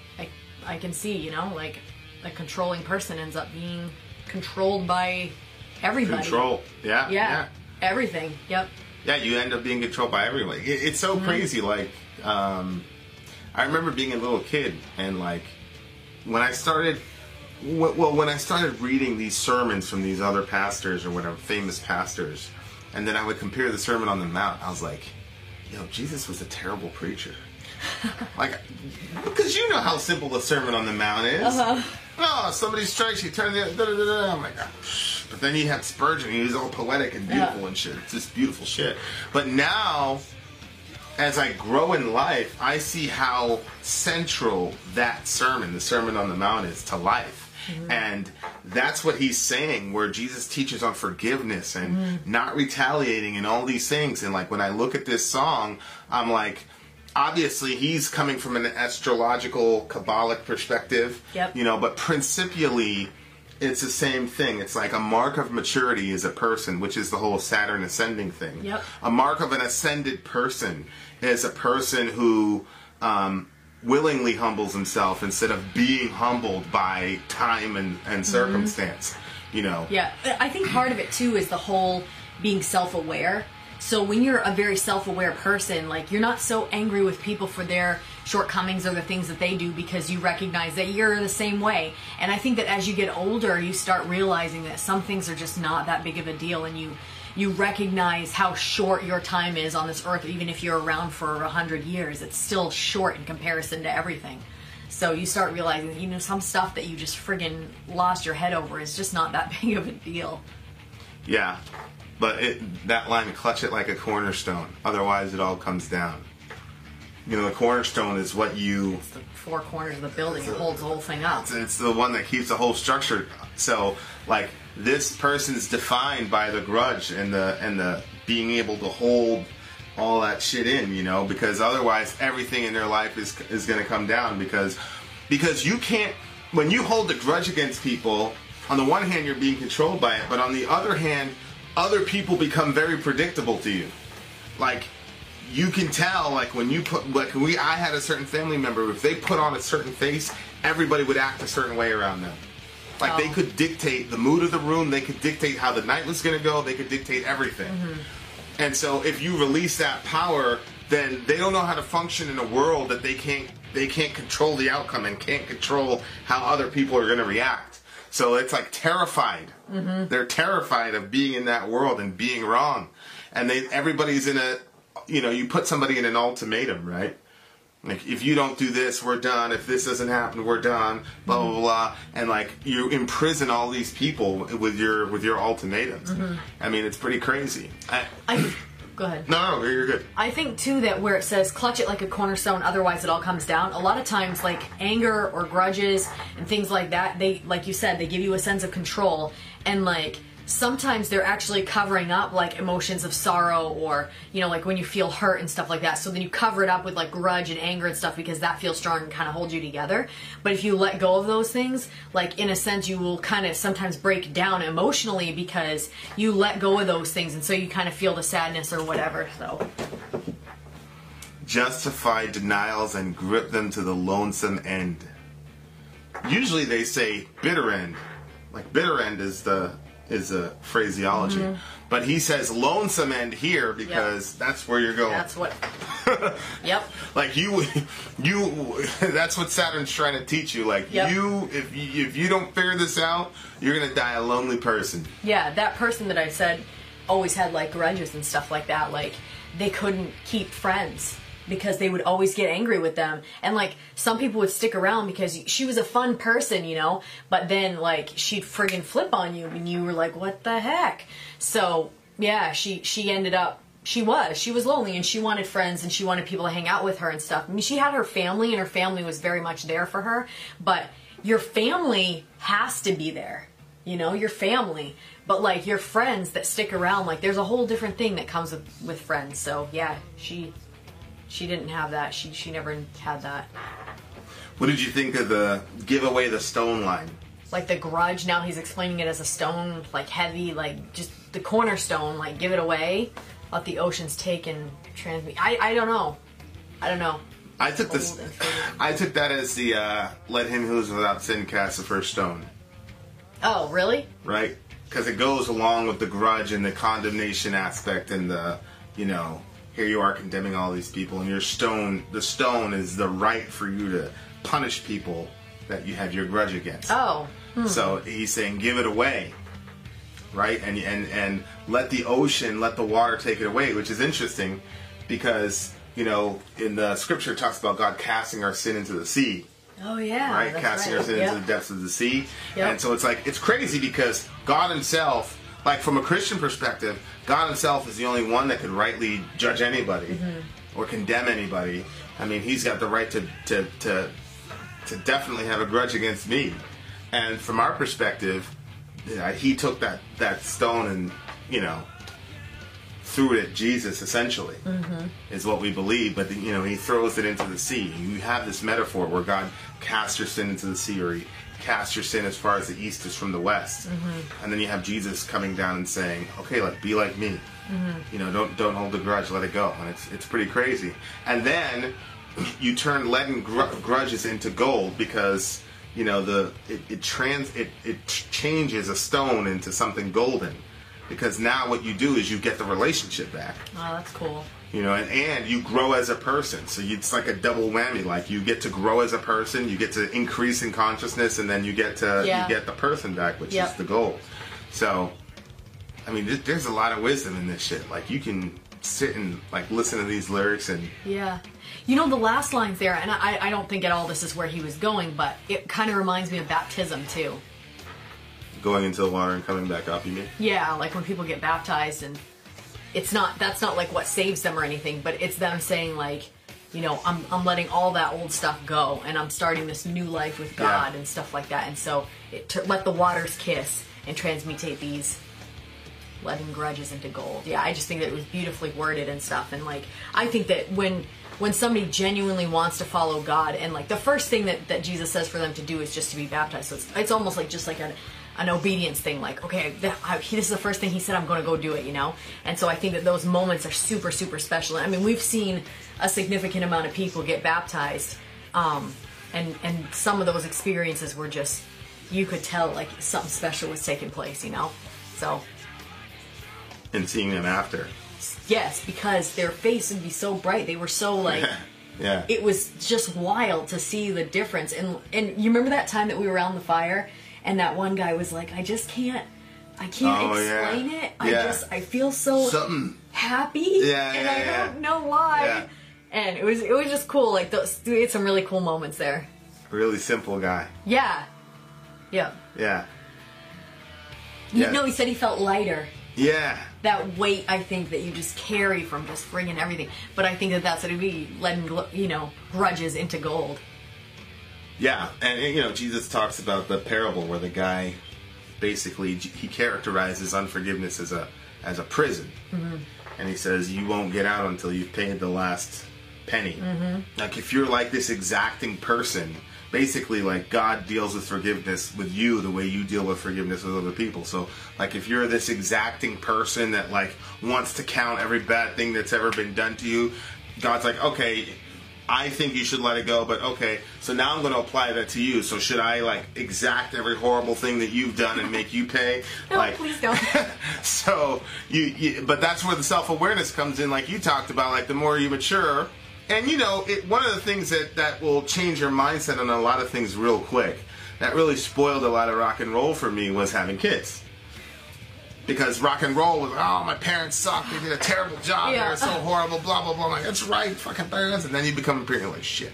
[SPEAKER 2] I can see, you know, like a controlling person ends up being controlled by everybody.
[SPEAKER 1] Control, yeah,
[SPEAKER 2] yeah,
[SPEAKER 1] yeah.
[SPEAKER 2] Everything, yep.
[SPEAKER 1] Yeah, you end up being controlled by everybody. It, it's so mm-hmm. crazy. Like, um, I remember being a little kid, and like when I started, well, when I started reading these sermons from these other pastors or whatever, famous pastors, and then I would compare the Sermon on the Mount, I was like, yo, Jesus was a terrible preacher. Like, because you know how simple the Sermon on the Mount is.
[SPEAKER 2] Uh-huh.
[SPEAKER 1] Oh, somebody strikes you, turn the da, da, da, da. I'm like, oh, psh. But then you have Spurgeon, he's all poetic and beautiful
[SPEAKER 2] Yeah.
[SPEAKER 1] and shit. It's just beautiful shit. But now, as I grow in life, I see how central that sermon, the Sermon on the Mount, is to life. Mm-hmm. And that's what he's saying, where Jesus teaches on forgiveness and mm-hmm. not retaliating and all these things. And like when I look at this song, I'm like, obviously he's coming from an astrological, Kabbalic perspective,
[SPEAKER 2] yep.
[SPEAKER 1] you know, but principially it's the same thing. It's like a mark of maturity is a person, which is the whole Saturn ascending thing.
[SPEAKER 2] Yep.
[SPEAKER 1] A mark of an ascended person is a person who um, willingly humbles himself instead of being humbled by time and, and circumstance, mm-hmm. you know.
[SPEAKER 2] Yeah, I think part of it too is the whole being self-aware. So when you're a very self-aware person, like, you're not so angry with people for their shortcomings or the things that they do because you recognize that you're the same way. And I think that as you get older, you start realizing that some things are just not that big of a deal, and you you recognize how short your time is on this earth. Even if you're around for a hundred years, it's still short in comparison to everything. So you start realizing, you know, some stuff that you just friggin' lost your head over is just not that big of a deal.
[SPEAKER 1] Yeah. But it, that line, clutch it like a cornerstone, otherwise it all comes down. You know, the cornerstone is what you...
[SPEAKER 2] It's the four corners of the building. It holds the whole thing up.
[SPEAKER 1] It's, it's the one that keeps the whole structure. So, like, this person's defined by the grudge and the and the being able to hold all that shit in, you know, because otherwise everything in their life is is going to come down because because you can't... When you hold a grudge against people, on the one hand you're being controlled by it, but on the other hand... other people become very predictable to you. Like, you can tell, like, when you put, like, we, I had a certain family member, if they put on a certain face, everybody would act a certain way around them. Like, oh. They could dictate the mood of the room, they could dictate how the night was going to go, they could dictate everything. Mm-hmm. And so, if you release that power, then they don't know how to function in a world that they can't, they can't control the outcome and can't control how other people are going to react. So it's like terrified. Mm-hmm. They're terrified of being in that world and being wrong. And they everybody's in a, you know, you put somebody in an ultimatum, right? Like, if you don't do this, we're done. If this doesn't happen, we're done. Blah, mm-hmm. blah, blah. And, like, you imprison all these people with your with your ultimatums. Mm-hmm. I mean, it's pretty crazy. I...
[SPEAKER 2] I Go ahead.
[SPEAKER 1] No, no, you're good.
[SPEAKER 2] I think, too, that where it says, clutch it like a cornerstone, otherwise it all comes down, a lot of times, like, anger or grudges and things like that, they, like you said, they give you a sense of control. And, like, sometimes they're actually covering up, like, emotions of sorrow or, you know, like, when you feel hurt and stuff like that. So then you cover it up with, like, grudge and anger and stuff because that feels strong and kind of holds you together. But if you let go of those things, like, in a sense, you will kind of sometimes break down emotionally because you let go of those things, and so you kind of feel the sadness or whatever, so...
[SPEAKER 1] Justify denials and grip them to the lonesome end. Usually they say bitter end. Like, bitter end is the... is a phraseology. Mm-hmm. But he says lonesome end here because yep. that's where you're going.
[SPEAKER 2] That's what... Yep.
[SPEAKER 1] Like, you, you, that's what Saturn's trying to teach you. Like, yep. you, if you, if you don't figure this out, you're going to die a lonely person.
[SPEAKER 2] Yeah, that person that I said always had, like, grudges and stuff like that. Like, they couldn't keep friends because they would always get angry with them. And, like, some people would stick around because she was a fun person, you know, but then, like, she'd friggin' flip on you and you were like, what the heck? So, yeah, she, she ended up, she was, she was lonely and she wanted friends and she wanted people to hang out with her and stuff. I mean, she had her family and her family was very much there for her, but your family has to be there, you know, your family. But, like, your friends that stick around, like, there's a whole different thing that comes with, with friends. So, yeah, she... She didn't have that. She she never had that.
[SPEAKER 1] What did you think of the give away the stone line?
[SPEAKER 2] Like the grudge, now he's explaining it as a stone, like heavy, like just the cornerstone, like give it away. Let the oceans take and transmit. I, I don't know. I don't know.
[SPEAKER 1] I took this. I took that as the uh, let him who is without sin cast the first stone.
[SPEAKER 2] Oh, really?
[SPEAKER 1] Right. Because it goes along with the grudge and the condemnation aspect and the, you know... Here you are condemning all these people, and your stone, the stone is the right for you to punish people that you have your grudge against.
[SPEAKER 2] Oh. Hmm.
[SPEAKER 1] So he's saying, give it away, right? And, and, and let the ocean, let the water take it away, which is interesting because, you know, in the scripture it talks about God casting our sin into the sea.
[SPEAKER 2] Oh yeah,
[SPEAKER 1] Right?
[SPEAKER 2] that's
[SPEAKER 1] Casting
[SPEAKER 2] right.
[SPEAKER 1] our sin
[SPEAKER 2] Yep.
[SPEAKER 1] into the depths of the sea.
[SPEAKER 2] Yep.
[SPEAKER 1] And so it's like, it's crazy because God himself, like from a Christian perspective, God himself is the only one that could rightly judge anybody
[SPEAKER 2] Mm-hmm.
[SPEAKER 1] or condemn anybody. I mean, he's got the right to, to, to, to definitely have a grudge against me. And from our perspective, yeah, he took that, that stone and, you know, threw it at Jesus, essentially, mm-hmm. is what we believe. But, you know, he throws it into the sea. You have this metaphor where God casts your sin into the sea, or he casts your sin as far as the east is from the west. Mm-hmm. And then you have Jesus coming down and saying, okay, like, be like me. Mm-hmm. You know, don't don't hold the grudge, let it go. And it's, it's pretty crazy. And then you turn leaden gr- grudges into gold because, you know, the it, it, trans, it, it changes a stone into something golden. Because now what you do is you get the relationship back.
[SPEAKER 2] Oh, that's cool.
[SPEAKER 1] You know, and, and you grow as a person. So you, it's like a double whammy. Like you get to grow as a person, you get to increase in consciousness, and then you get to
[SPEAKER 2] Yeah.
[SPEAKER 1] you get the person back, which
[SPEAKER 2] Yep.
[SPEAKER 1] is the goal. So, I mean, th- there's a lot of wisdom in this shit. Like you can sit and like listen to these lyrics and
[SPEAKER 2] Yeah. You know, the last lines there, and I, I don't think at all this is where he was going, but it kind of reminds me of baptism, too.
[SPEAKER 1] going into the water and coming back up, you mean?
[SPEAKER 2] Yeah, like when people get baptized, and it's not, that's not like what saves them or anything, but it's them saying like, you know, I'm, I'm letting all that old stuff go, and I'm starting this new life with God
[SPEAKER 1] Yeah.
[SPEAKER 2] and stuff like that. And so it, to let the waters kiss and transmutate these letting grudges into gold. Yeah, I just think that it was beautifully worded and stuff. And like, I think that when when somebody genuinely wants to follow God, and like the first thing that, that Jesus says for them to do is just to be baptized. So it's, it's almost like just like an, an obedience thing. Like, okay, th- I, he, this is the first thing he said, I'm going to go do it, you know? And so I think that those moments are super, super special. I mean, we've seen a significant amount of people get baptized. Um, and, and some of those experiences were just, you could tell like something special was taking place, you know? So...
[SPEAKER 1] And seeing them after.
[SPEAKER 2] Yes, because their face would be so bright. They were so like,
[SPEAKER 1] Yeah.
[SPEAKER 2] it was just wild to see the difference. And and you remember that time that we were around the fire, and that one guy was like, I just can't, I can't
[SPEAKER 1] Oh, yeah.
[SPEAKER 2] explain it. I
[SPEAKER 1] Yeah.
[SPEAKER 2] just, I feel so
[SPEAKER 1] Something.
[SPEAKER 2] happy,
[SPEAKER 1] Yeah,
[SPEAKER 2] and
[SPEAKER 1] yeah,
[SPEAKER 2] I
[SPEAKER 1] yeah.
[SPEAKER 2] don't know why.
[SPEAKER 1] Yeah.
[SPEAKER 2] And it was it was just cool. Like those, we had some really cool moments there.
[SPEAKER 1] Really simple guy.
[SPEAKER 2] Yeah, yeah.
[SPEAKER 1] Yeah.
[SPEAKER 2] You
[SPEAKER 1] Yeah.
[SPEAKER 2] know, he said he felt lighter.
[SPEAKER 1] Yeah.
[SPEAKER 2] That weight, I think, that you just carry from just bringing everything. But I think that that's what it'd be, letting, gl- you know, grudges into gold.
[SPEAKER 1] Yeah, and, and, you know, Jesus talks about the parable where the guy basically, he characterizes unforgiveness as a as a prison. Mm-hmm. And he says, you won't get out until you've paid the last penny. Mm-hmm. Like, if you're like this exacting person, basically, like, God deals with forgiveness with you the way you deal with forgiveness with other people. So, like, if you're this exacting person that, like, wants to count every bad thing that's ever been done to you, God's like, okay, I think you should let it go, but okay, so now I'm going to apply that to you. So should I, like, exact every horrible thing that you've done and make you pay?
[SPEAKER 2] No,
[SPEAKER 1] like,
[SPEAKER 2] please don't.
[SPEAKER 1] So, you, you, but that's where the self-awareness comes in, like you talked about, like, the more you mature. And, you know, it, one of the things that, that will change your mindset on a lot of things real quick, that really spoiled a lot of rock and roll for me, was having kids. Because rock and roll was, oh, my parents suck, they did a terrible job,
[SPEAKER 2] Yeah.
[SPEAKER 1] they're so horrible, blah, blah, blah. I'm like, that's right, fucking parents. And then you become a parent, you're like, shit.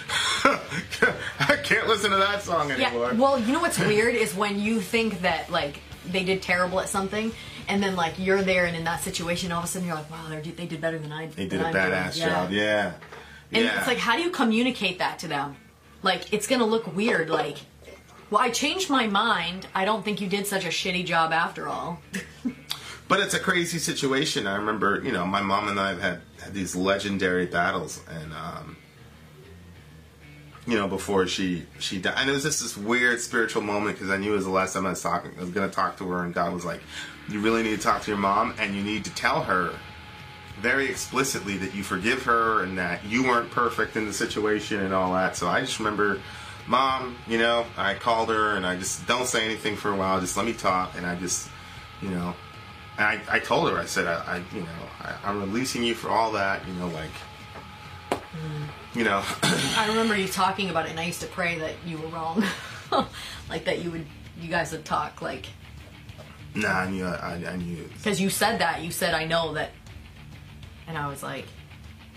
[SPEAKER 1] I can't listen to that song anymore.
[SPEAKER 2] Yeah, well, you know what's weird is when you think that, like, they did terrible at something, and then, like, you're there and in that situation, all of a sudden you're like, wow, they're, they did better than I did.
[SPEAKER 1] They did a badass job, yeah.
[SPEAKER 2] And
[SPEAKER 1] Yeah.
[SPEAKER 2] it's like, how do you communicate that to them? Like, it's gonna look weird, like, well, I changed my mind. I don't think you did such a shitty job after all.
[SPEAKER 1] But it's a crazy situation. I remember, you know, my mom and I have had, had these legendary battles, and um, you know, before she she died, and it was just this weird spiritual moment because I knew it was the last time I was talking. I was going to talk to her, and God was like, "You really need to talk to your mom, and you need to tell her very explicitly that you forgive her and that you weren't perfect in the situation and all that." So I just remember, Mom, you know, I called her and I just don't say anything for a while. Just let me talk, and I just, you know. And I, I told her, I said, I, I you know, I, I'm releasing you for all that, you know, like, mm. you know.
[SPEAKER 2] I remember you talking about it, and I used to pray that you were wrong. Like, that you would, you guys would talk, like.
[SPEAKER 1] Nah, I knew, I, I knew.
[SPEAKER 2] Because you said that, you said, I know that. And I was like, I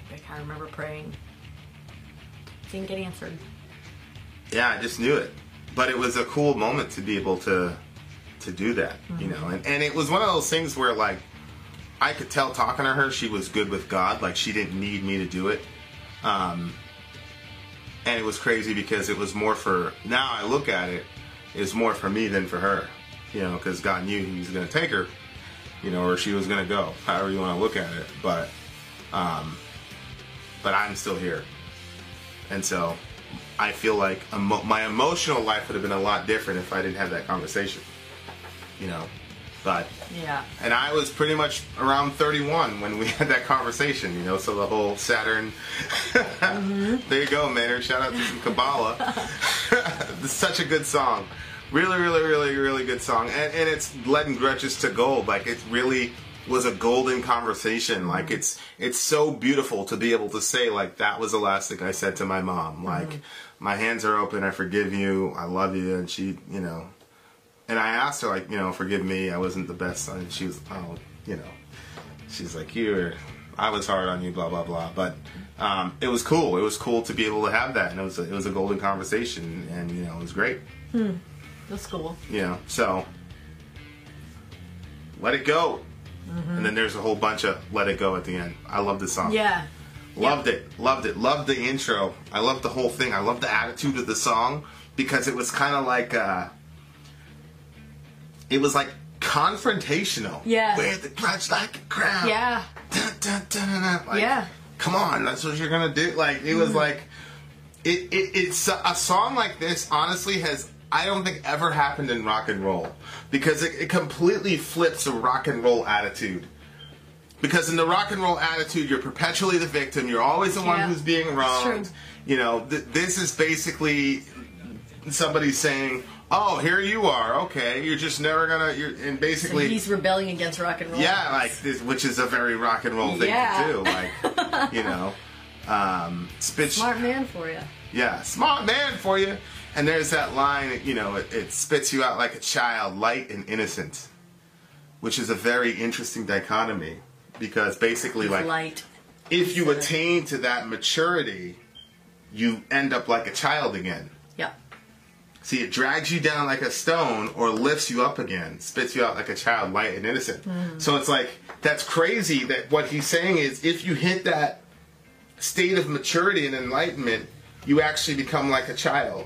[SPEAKER 2] I can't remember praying. Didn't get answered.
[SPEAKER 1] Yeah, I just knew it. But it was a cool moment to be able to to do that, mm-hmm. you know. And, and it was one of those things where, like, I could tell talking to her she was good with God. Like, she didn't need me to do it. Um, and it was crazy because it was more for, now I look at it, it's more for me than for her. You know, because God knew he was going to take her, you know, or she was going to go, however you want to look at it. But, um, but I'm still here. And so I feel like emo- my emotional life would have been a lot different if I didn't have that conversation, you know. But
[SPEAKER 2] yeah,
[SPEAKER 1] and I was pretty much around thirty-one when we had that conversation, you know. So the whole Saturn, mm-hmm. There you go, man. Shout out to some Kabbalah. It's such a good song, really, really, really, really good song, and and it's letting grudges to gold. Like, it really was a golden conversation. Like, it's it's so beautiful to be able to say, like, that was the last thing I said to my mom. Like, mm-hmm. my hands are open. I forgive you. I love you. And she, you know. And I asked her, like, you know, forgive me, I wasn't the best son. And she was, oh, you know, she's like, you were, I was hard on you, blah, blah, blah. But um, it was cool. It was cool to be able to have that. And it was a, it was a golden conversation. And, you know, it was great.
[SPEAKER 2] Hmm. That's cool.
[SPEAKER 1] You know, so, let it go. Mm-hmm. And then there's a whole bunch of let it go at the end. I love the song.
[SPEAKER 2] Yeah.
[SPEAKER 1] Loved
[SPEAKER 2] yep.
[SPEAKER 1] it. Loved it. Loved the intro. I loved the whole thing. I loved the attitude of the song because it was kind of like, uh, it was like confrontational.
[SPEAKER 2] Yeah.
[SPEAKER 1] Wear the grudge like a crown.
[SPEAKER 2] Yeah.
[SPEAKER 1] Dun, dun, dun, dun, dun. Like,
[SPEAKER 2] yeah.
[SPEAKER 1] Come on, that's what you're gonna do. Like, it was mm-hmm. like, it, it. It's a, a song like this. Honestly, has I don't think ever happened in rock and roll because it, it completely flips the rock and roll attitude. Because in the rock and roll attitude, you're perpetually the victim. You're always the one
[SPEAKER 2] yeah.
[SPEAKER 1] who's being wronged. You know, th- this is basically somebody saying, oh, here you are. Okay, you're just never gonna. You're and basically
[SPEAKER 2] so he's rebelling against rock and roll.
[SPEAKER 1] Yeah, like this, which is a very rock and roll thing
[SPEAKER 2] yeah.
[SPEAKER 1] to do. Like, you know, um, spit.
[SPEAKER 2] Smart man for you.
[SPEAKER 1] Yeah, smart man for you. And there's that line. You know, it, it spits you out like a child, light and innocent, which is a very interesting dichotomy because basically,
[SPEAKER 2] it's
[SPEAKER 1] like,
[SPEAKER 2] light.
[SPEAKER 1] if you attain to that maturity, you end up like a child again.
[SPEAKER 2] Yeah.
[SPEAKER 1] See, it drags you down like a stone or lifts you up again, spits you out like a child, light and innocent. Mm. So it's like, that's crazy that what he's saying is if you hit that state of maturity and enlightenment, you actually become like a child.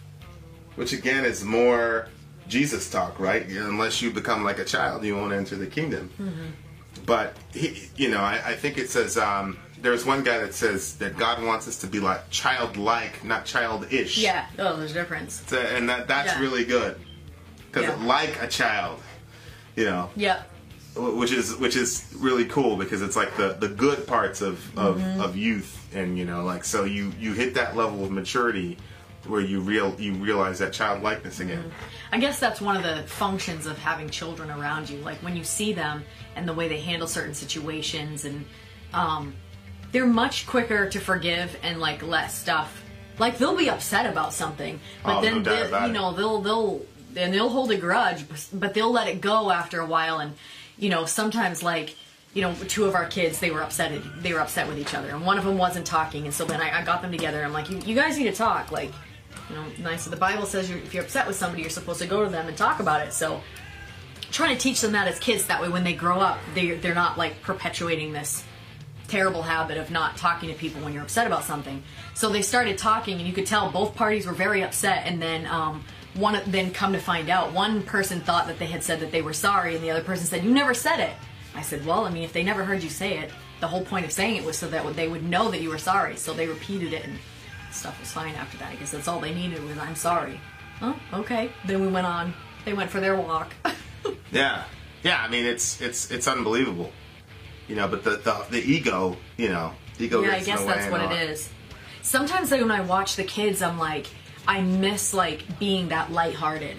[SPEAKER 1] Which again is more Jesus talk, right? Unless you become like a child, you won't enter the kingdom. Mm-hmm. But, he, you know, I, I think it says... Um, there's one guy that says that God wants us to be like childlike, not childish.
[SPEAKER 2] Yeah. Oh, there's a difference.
[SPEAKER 1] So, and that that's
[SPEAKER 2] yeah.
[SPEAKER 1] really good because
[SPEAKER 2] yeah.
[SPEAKER 1] like a child, you know.
[SPEAKER 2] Yeah.
[SPEAKER 1] Which is which is really cool because it's like the, the good parts of, of, mm-hmm. of youth, and you know, like so you, you hit that level of maturity where you real you realize that childlikeness again.
[SPEAKER 2] Mm-hmm. I guess that's one of the functions of having children around you. Like when you see them and the way they handle certain situations and. Um, They're much quicker to forgive and like let stuff. Like they'll be upset about something, but
[SPEAKER 1] oh,
[SPEAKER 2] then
[SPEAKER 1] no doubt about
[SPEAKER 2] you know they'll they'll and they'll hold a grudge, but they'll let it go after a while. And you know sometimes like you know two of our kids they were upset they were upset with each other, and one of them wasn't talking, and so then I, I got them together. I'm like, you, you guys need to talk. Like you know, nice. The Bible says you're, if you're upset with somebody, you're supposed to go to them and talk about it. So trying to teach them that as kids, that way when they grow up, they they're not like perpetuating this terrible habit of not talking to people when you're upset about something. So they started talking, and you could tell both parties were very upset. And then um, one, then come to find out, one person thought that they had said that they were sorry, and the other person said, "You never said it." I said, "Well, I mean, if they never heard you say it, the whole point of saying it was so that they would know that you were sorry." So they repeated it, and stuff was fine after that. I guess that's all they needed was, "I'm sorry." Oh, okay. Then we went on. They went for their walk.
[SPEAKER 1] yeah, yeah. I mean, it's it's it's unbelievable. You know, but the, the the ego, you know, ego
[SPEAKER 2] yeah,
[SPEAKER 1] gets
[SPEAKER 2] I guess
[SPEAKER 1] in the way
[SPEAKER 2] that's what
[SPEAKER 1] and all.
[SPEAKER 2] it is. Sometimes like, when I watch the kids, I'm like, I miss like being that lighthearted.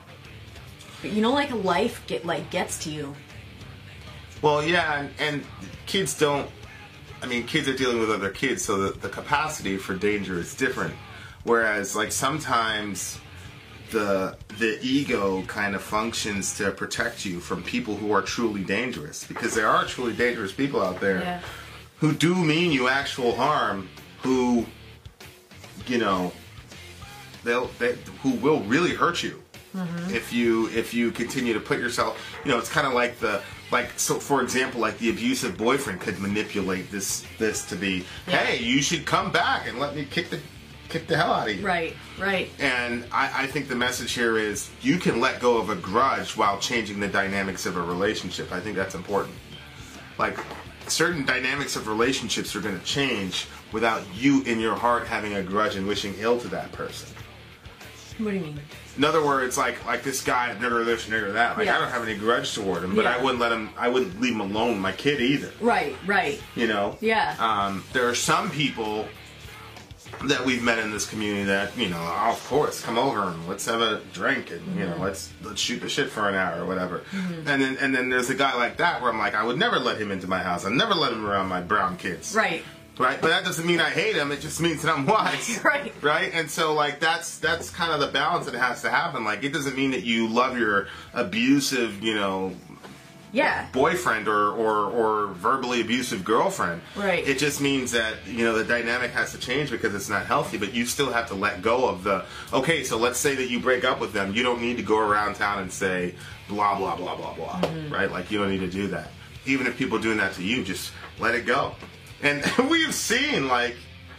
[SPEAKER 2] But, you know, like life get like gets to you.
[SPEAKER 1] Well, yeah, and, and kids don't. I mean, kids are dealing with other kids, so the, the capacity for danger is different. Whereas, like sometimes. The, the ego kind of functions to protect you from people who are truly dangerous, because there are truly dangerous people out there
[SPEAKER 2] yeah.
[SPEAKER 1] who do mean you actual harm, who, you know, they'll they, who will really hurt you mm-hmm. if you if you continue to put yourself. You know, it's kind of like the like so. For example, like the abusive boyfriend could manipulate this this to be, yeah. hey, you should come back and let me kick the kick the hell out of you.
[SPEAKER 2] Right, right.
[SPEAKER 1] And I, I think the message here is you can let go of a grudge while changing the dynamics of a relationship. I think that's important. Like, certain dynamics of relationships are going to change without you in your heart having a grudge and wishing ill to that person.
[SPEAKER 2] What do you mean?
[SPEAKER 1] In other words, like like this guy, nigger this, nigger that. Like, yeah. I don't have any grudge toward him, but yeah. I wouldn't let him. I wouldn't leave him alone. My kid either.
[SPEAKER 2] Right, right.
[SPEAKER 1] You know.
[SPEAKER 2] Yeah.
[SPEAKER 1] Um, there are some people that we've met in this community that, you know, oh, of course, come over and let's have a drink and mm-hmm. you know let's let's shoot the shit for an hour or whatever. Mm-hmm. And then and then there's a guy like that where I'm like, I would never let him into my house. I'd never let him around my brown kids.
[SPEAKER 2] Right.
[SPEAKER 1] Right, but that doesn't mean I hate him. It just means that I'm wise.
[SPEAKER 2] Right.
[SPEAKER 1] Right, and so like that's that's kind of the balance that has to happen. Like, it doesn't mean that you love your abusive, you know,
[SPEAKER 2] yeah,
[SPEAKER 1] boyfriend or or or verbally abusive girlfriend.
[SPEAKER 2] Right.
[SPEAKER 1] It just means that, you know, the dynamic has to change because it's not healthy. But you still have to let go of the. Okay, so let's say that you break up with them. You don't need to go around town and say blah blah blah blah blah. Mm-hmm. Right, like you don't need to do that. Even if people are doing that to you, just let it go. And we've seen, like,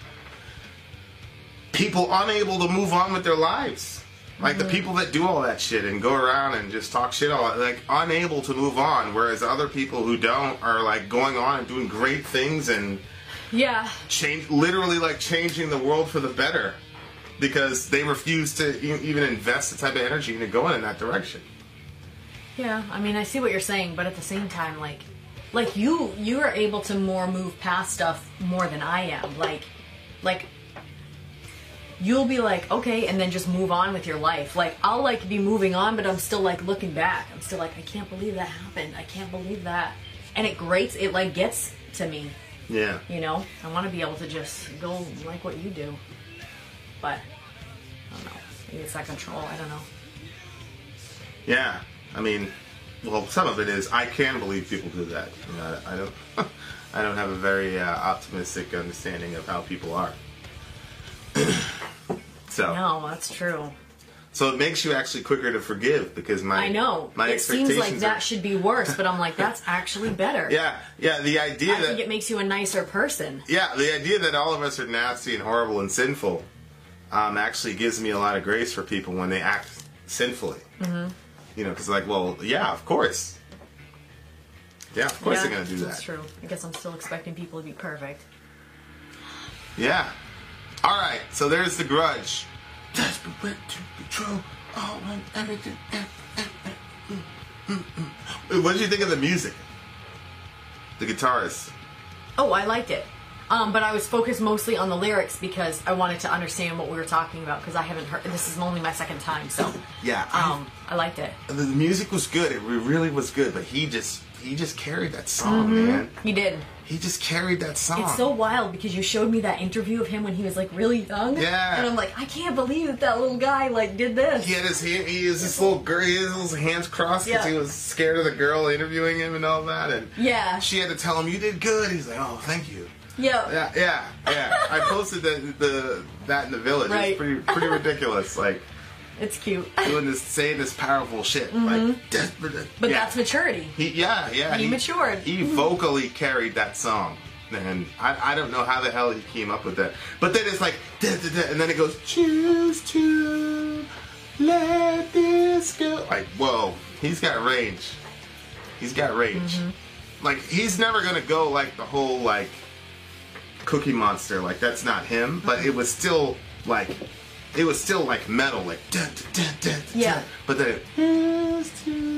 [SPEAKER 1] people unable to move on with their lives. Like, mm-hmm. the people that do all that shit and go around and just talk shit all, like, unable to move on. Whereas other people who don't are, like, going on and doing great things and...
[SPEAKER 2] Yeah.
[SPEAKER 1] change, literally, like, changing the world for the better. Because they refuse to e- even invest the type of energy into going in that direction.
[SPEAKER 2] Yeah, I mean, I see what you're saying, but at the same time, like... Like, you you are able to more move past stuff more than I am. Like, like, you'll be like, okay, and then just move on with your life. Like, I'll, like, be moving on, but I'm still, like, looking back. I'm still like, I can't believe that happened. I can't believe that. And it grates, it, like, gets to me.
[SPEAKER 1] Yeah.
[SPEAKER 2] You know? I want to be able to just go like what you do. But, I don't know. Maybe it's that control. I don't know.
[SPEAKER 1] Yeah. I mean... Well, some of it is I can believe people do that. You know, I, I don't. I don't have a very uh, optimistic understanding of how people are. So
[SPEAKER 2] no, that's true.
[SPEAKER 1] So it makes you actually quicker to forgive because my
[SPEAKER 2] I know
[SPEAKER 1] my
[SPEAKER 2] it
[SPEAKER 1] expectations
[SPEAKER 2] seems like that
[SPEAKER 1] are,
[SPEAKER 2] should be worse, but I'm like that's actually better.
[SPEAKER 1] Yeah, yeah. The idea
[SPEAKER 2] I
[SPEAKER 1] that
[SPEAKER 2] think it makes you a nicer person.
[SPEAKER 1] Yeah, the idea that all of us are nasty and horrible and sinful um, actually gives me a lot of grace for people when they act sinfully. Mm-hmm. You know, because like, well, yeah, of course. Yeah, of course
[SPEAKER 2] yeah,
[SPEAKER 1] they're going to do that.
[SPEAKER 2] That's true. I guess I'm still expecting people to be perfect.
[SPEAKER 1] Yeah. All right, so there's the grudge. Desperate to control all and everything. What did you think of the music? The guitarist.
[SPEAKER 2] Oh, I liked it. Um, but I was focused mostly on the lyrics because I wanted to understand what we were talking about because I haven't heard. This is only my second time, so
[SPEAKER 1] yeah,
[SPEAKER 2] um, I, I liked it.
[SPEAKER 1] The music was good. It really was good. But he just he just carried that song,
[SPEAKER 2] mm-hmm.
[SPEAKER 1] man.
[SPEAKER 2] He did.
[SPEAKER 1] He just carried that song.
[SPEAKER 2] It's so wild because you showed me that interview of him when he was like really young.
[SPEAKER 1] Yeah.
[SPEAKER 2] And I'm like, I can't believe that that little guy like did this.
[SPEAKER 1] He had his hand, he has this little girl. He has his hands crossed because
[SPEAKER 2] yeah.
[SPEAKER 1] he was scared of the girl interviewing him and all that. And
[SPEAKER 2] yeah.
[SPEAKER 1] She had to tell him, "You did good." He's like, "Oh, thank you."
[SPEAKER 2] Yeah.
[SPEAKER 1] Yeah, yeah, yeah. I posted the, the that in the village.
[SPEAKER 2] Right.
[SPEAKER 1] It's pretty pretty ridiculous. Like,
[SPEAKER 2] it's cute.
[SPEAKER 1] Doing this, saying this powerful shit.
[SPEAKER 2] Mm-hmm.
[SPEAKER 1] Like, desperate.
[SPEAKER 2] But
[SPEAKER 1] yeah.
[SPEAKER 2] that's maturity.
[SPEAKER 1] He, yeah, yeah.
[SPEAKER 2] He, he matured.
[SPEAKER 1] He vocally carried that song. And I, I don't know how the hell he came up with that. But then it's like, da, da, da, and then it goes, choose to let this go. Like, whoa, he's got range. He's got range. Mm-hmm. Like, he's never going to go like the whole, like, Cookie Monster. Like, that's not him. But mm-hmm. it was still, like, it was still, like, metal. Like, da, da, da, da, da,
[SPEAKER 2] yeah.
[SPEAKER 1] But then it, choose to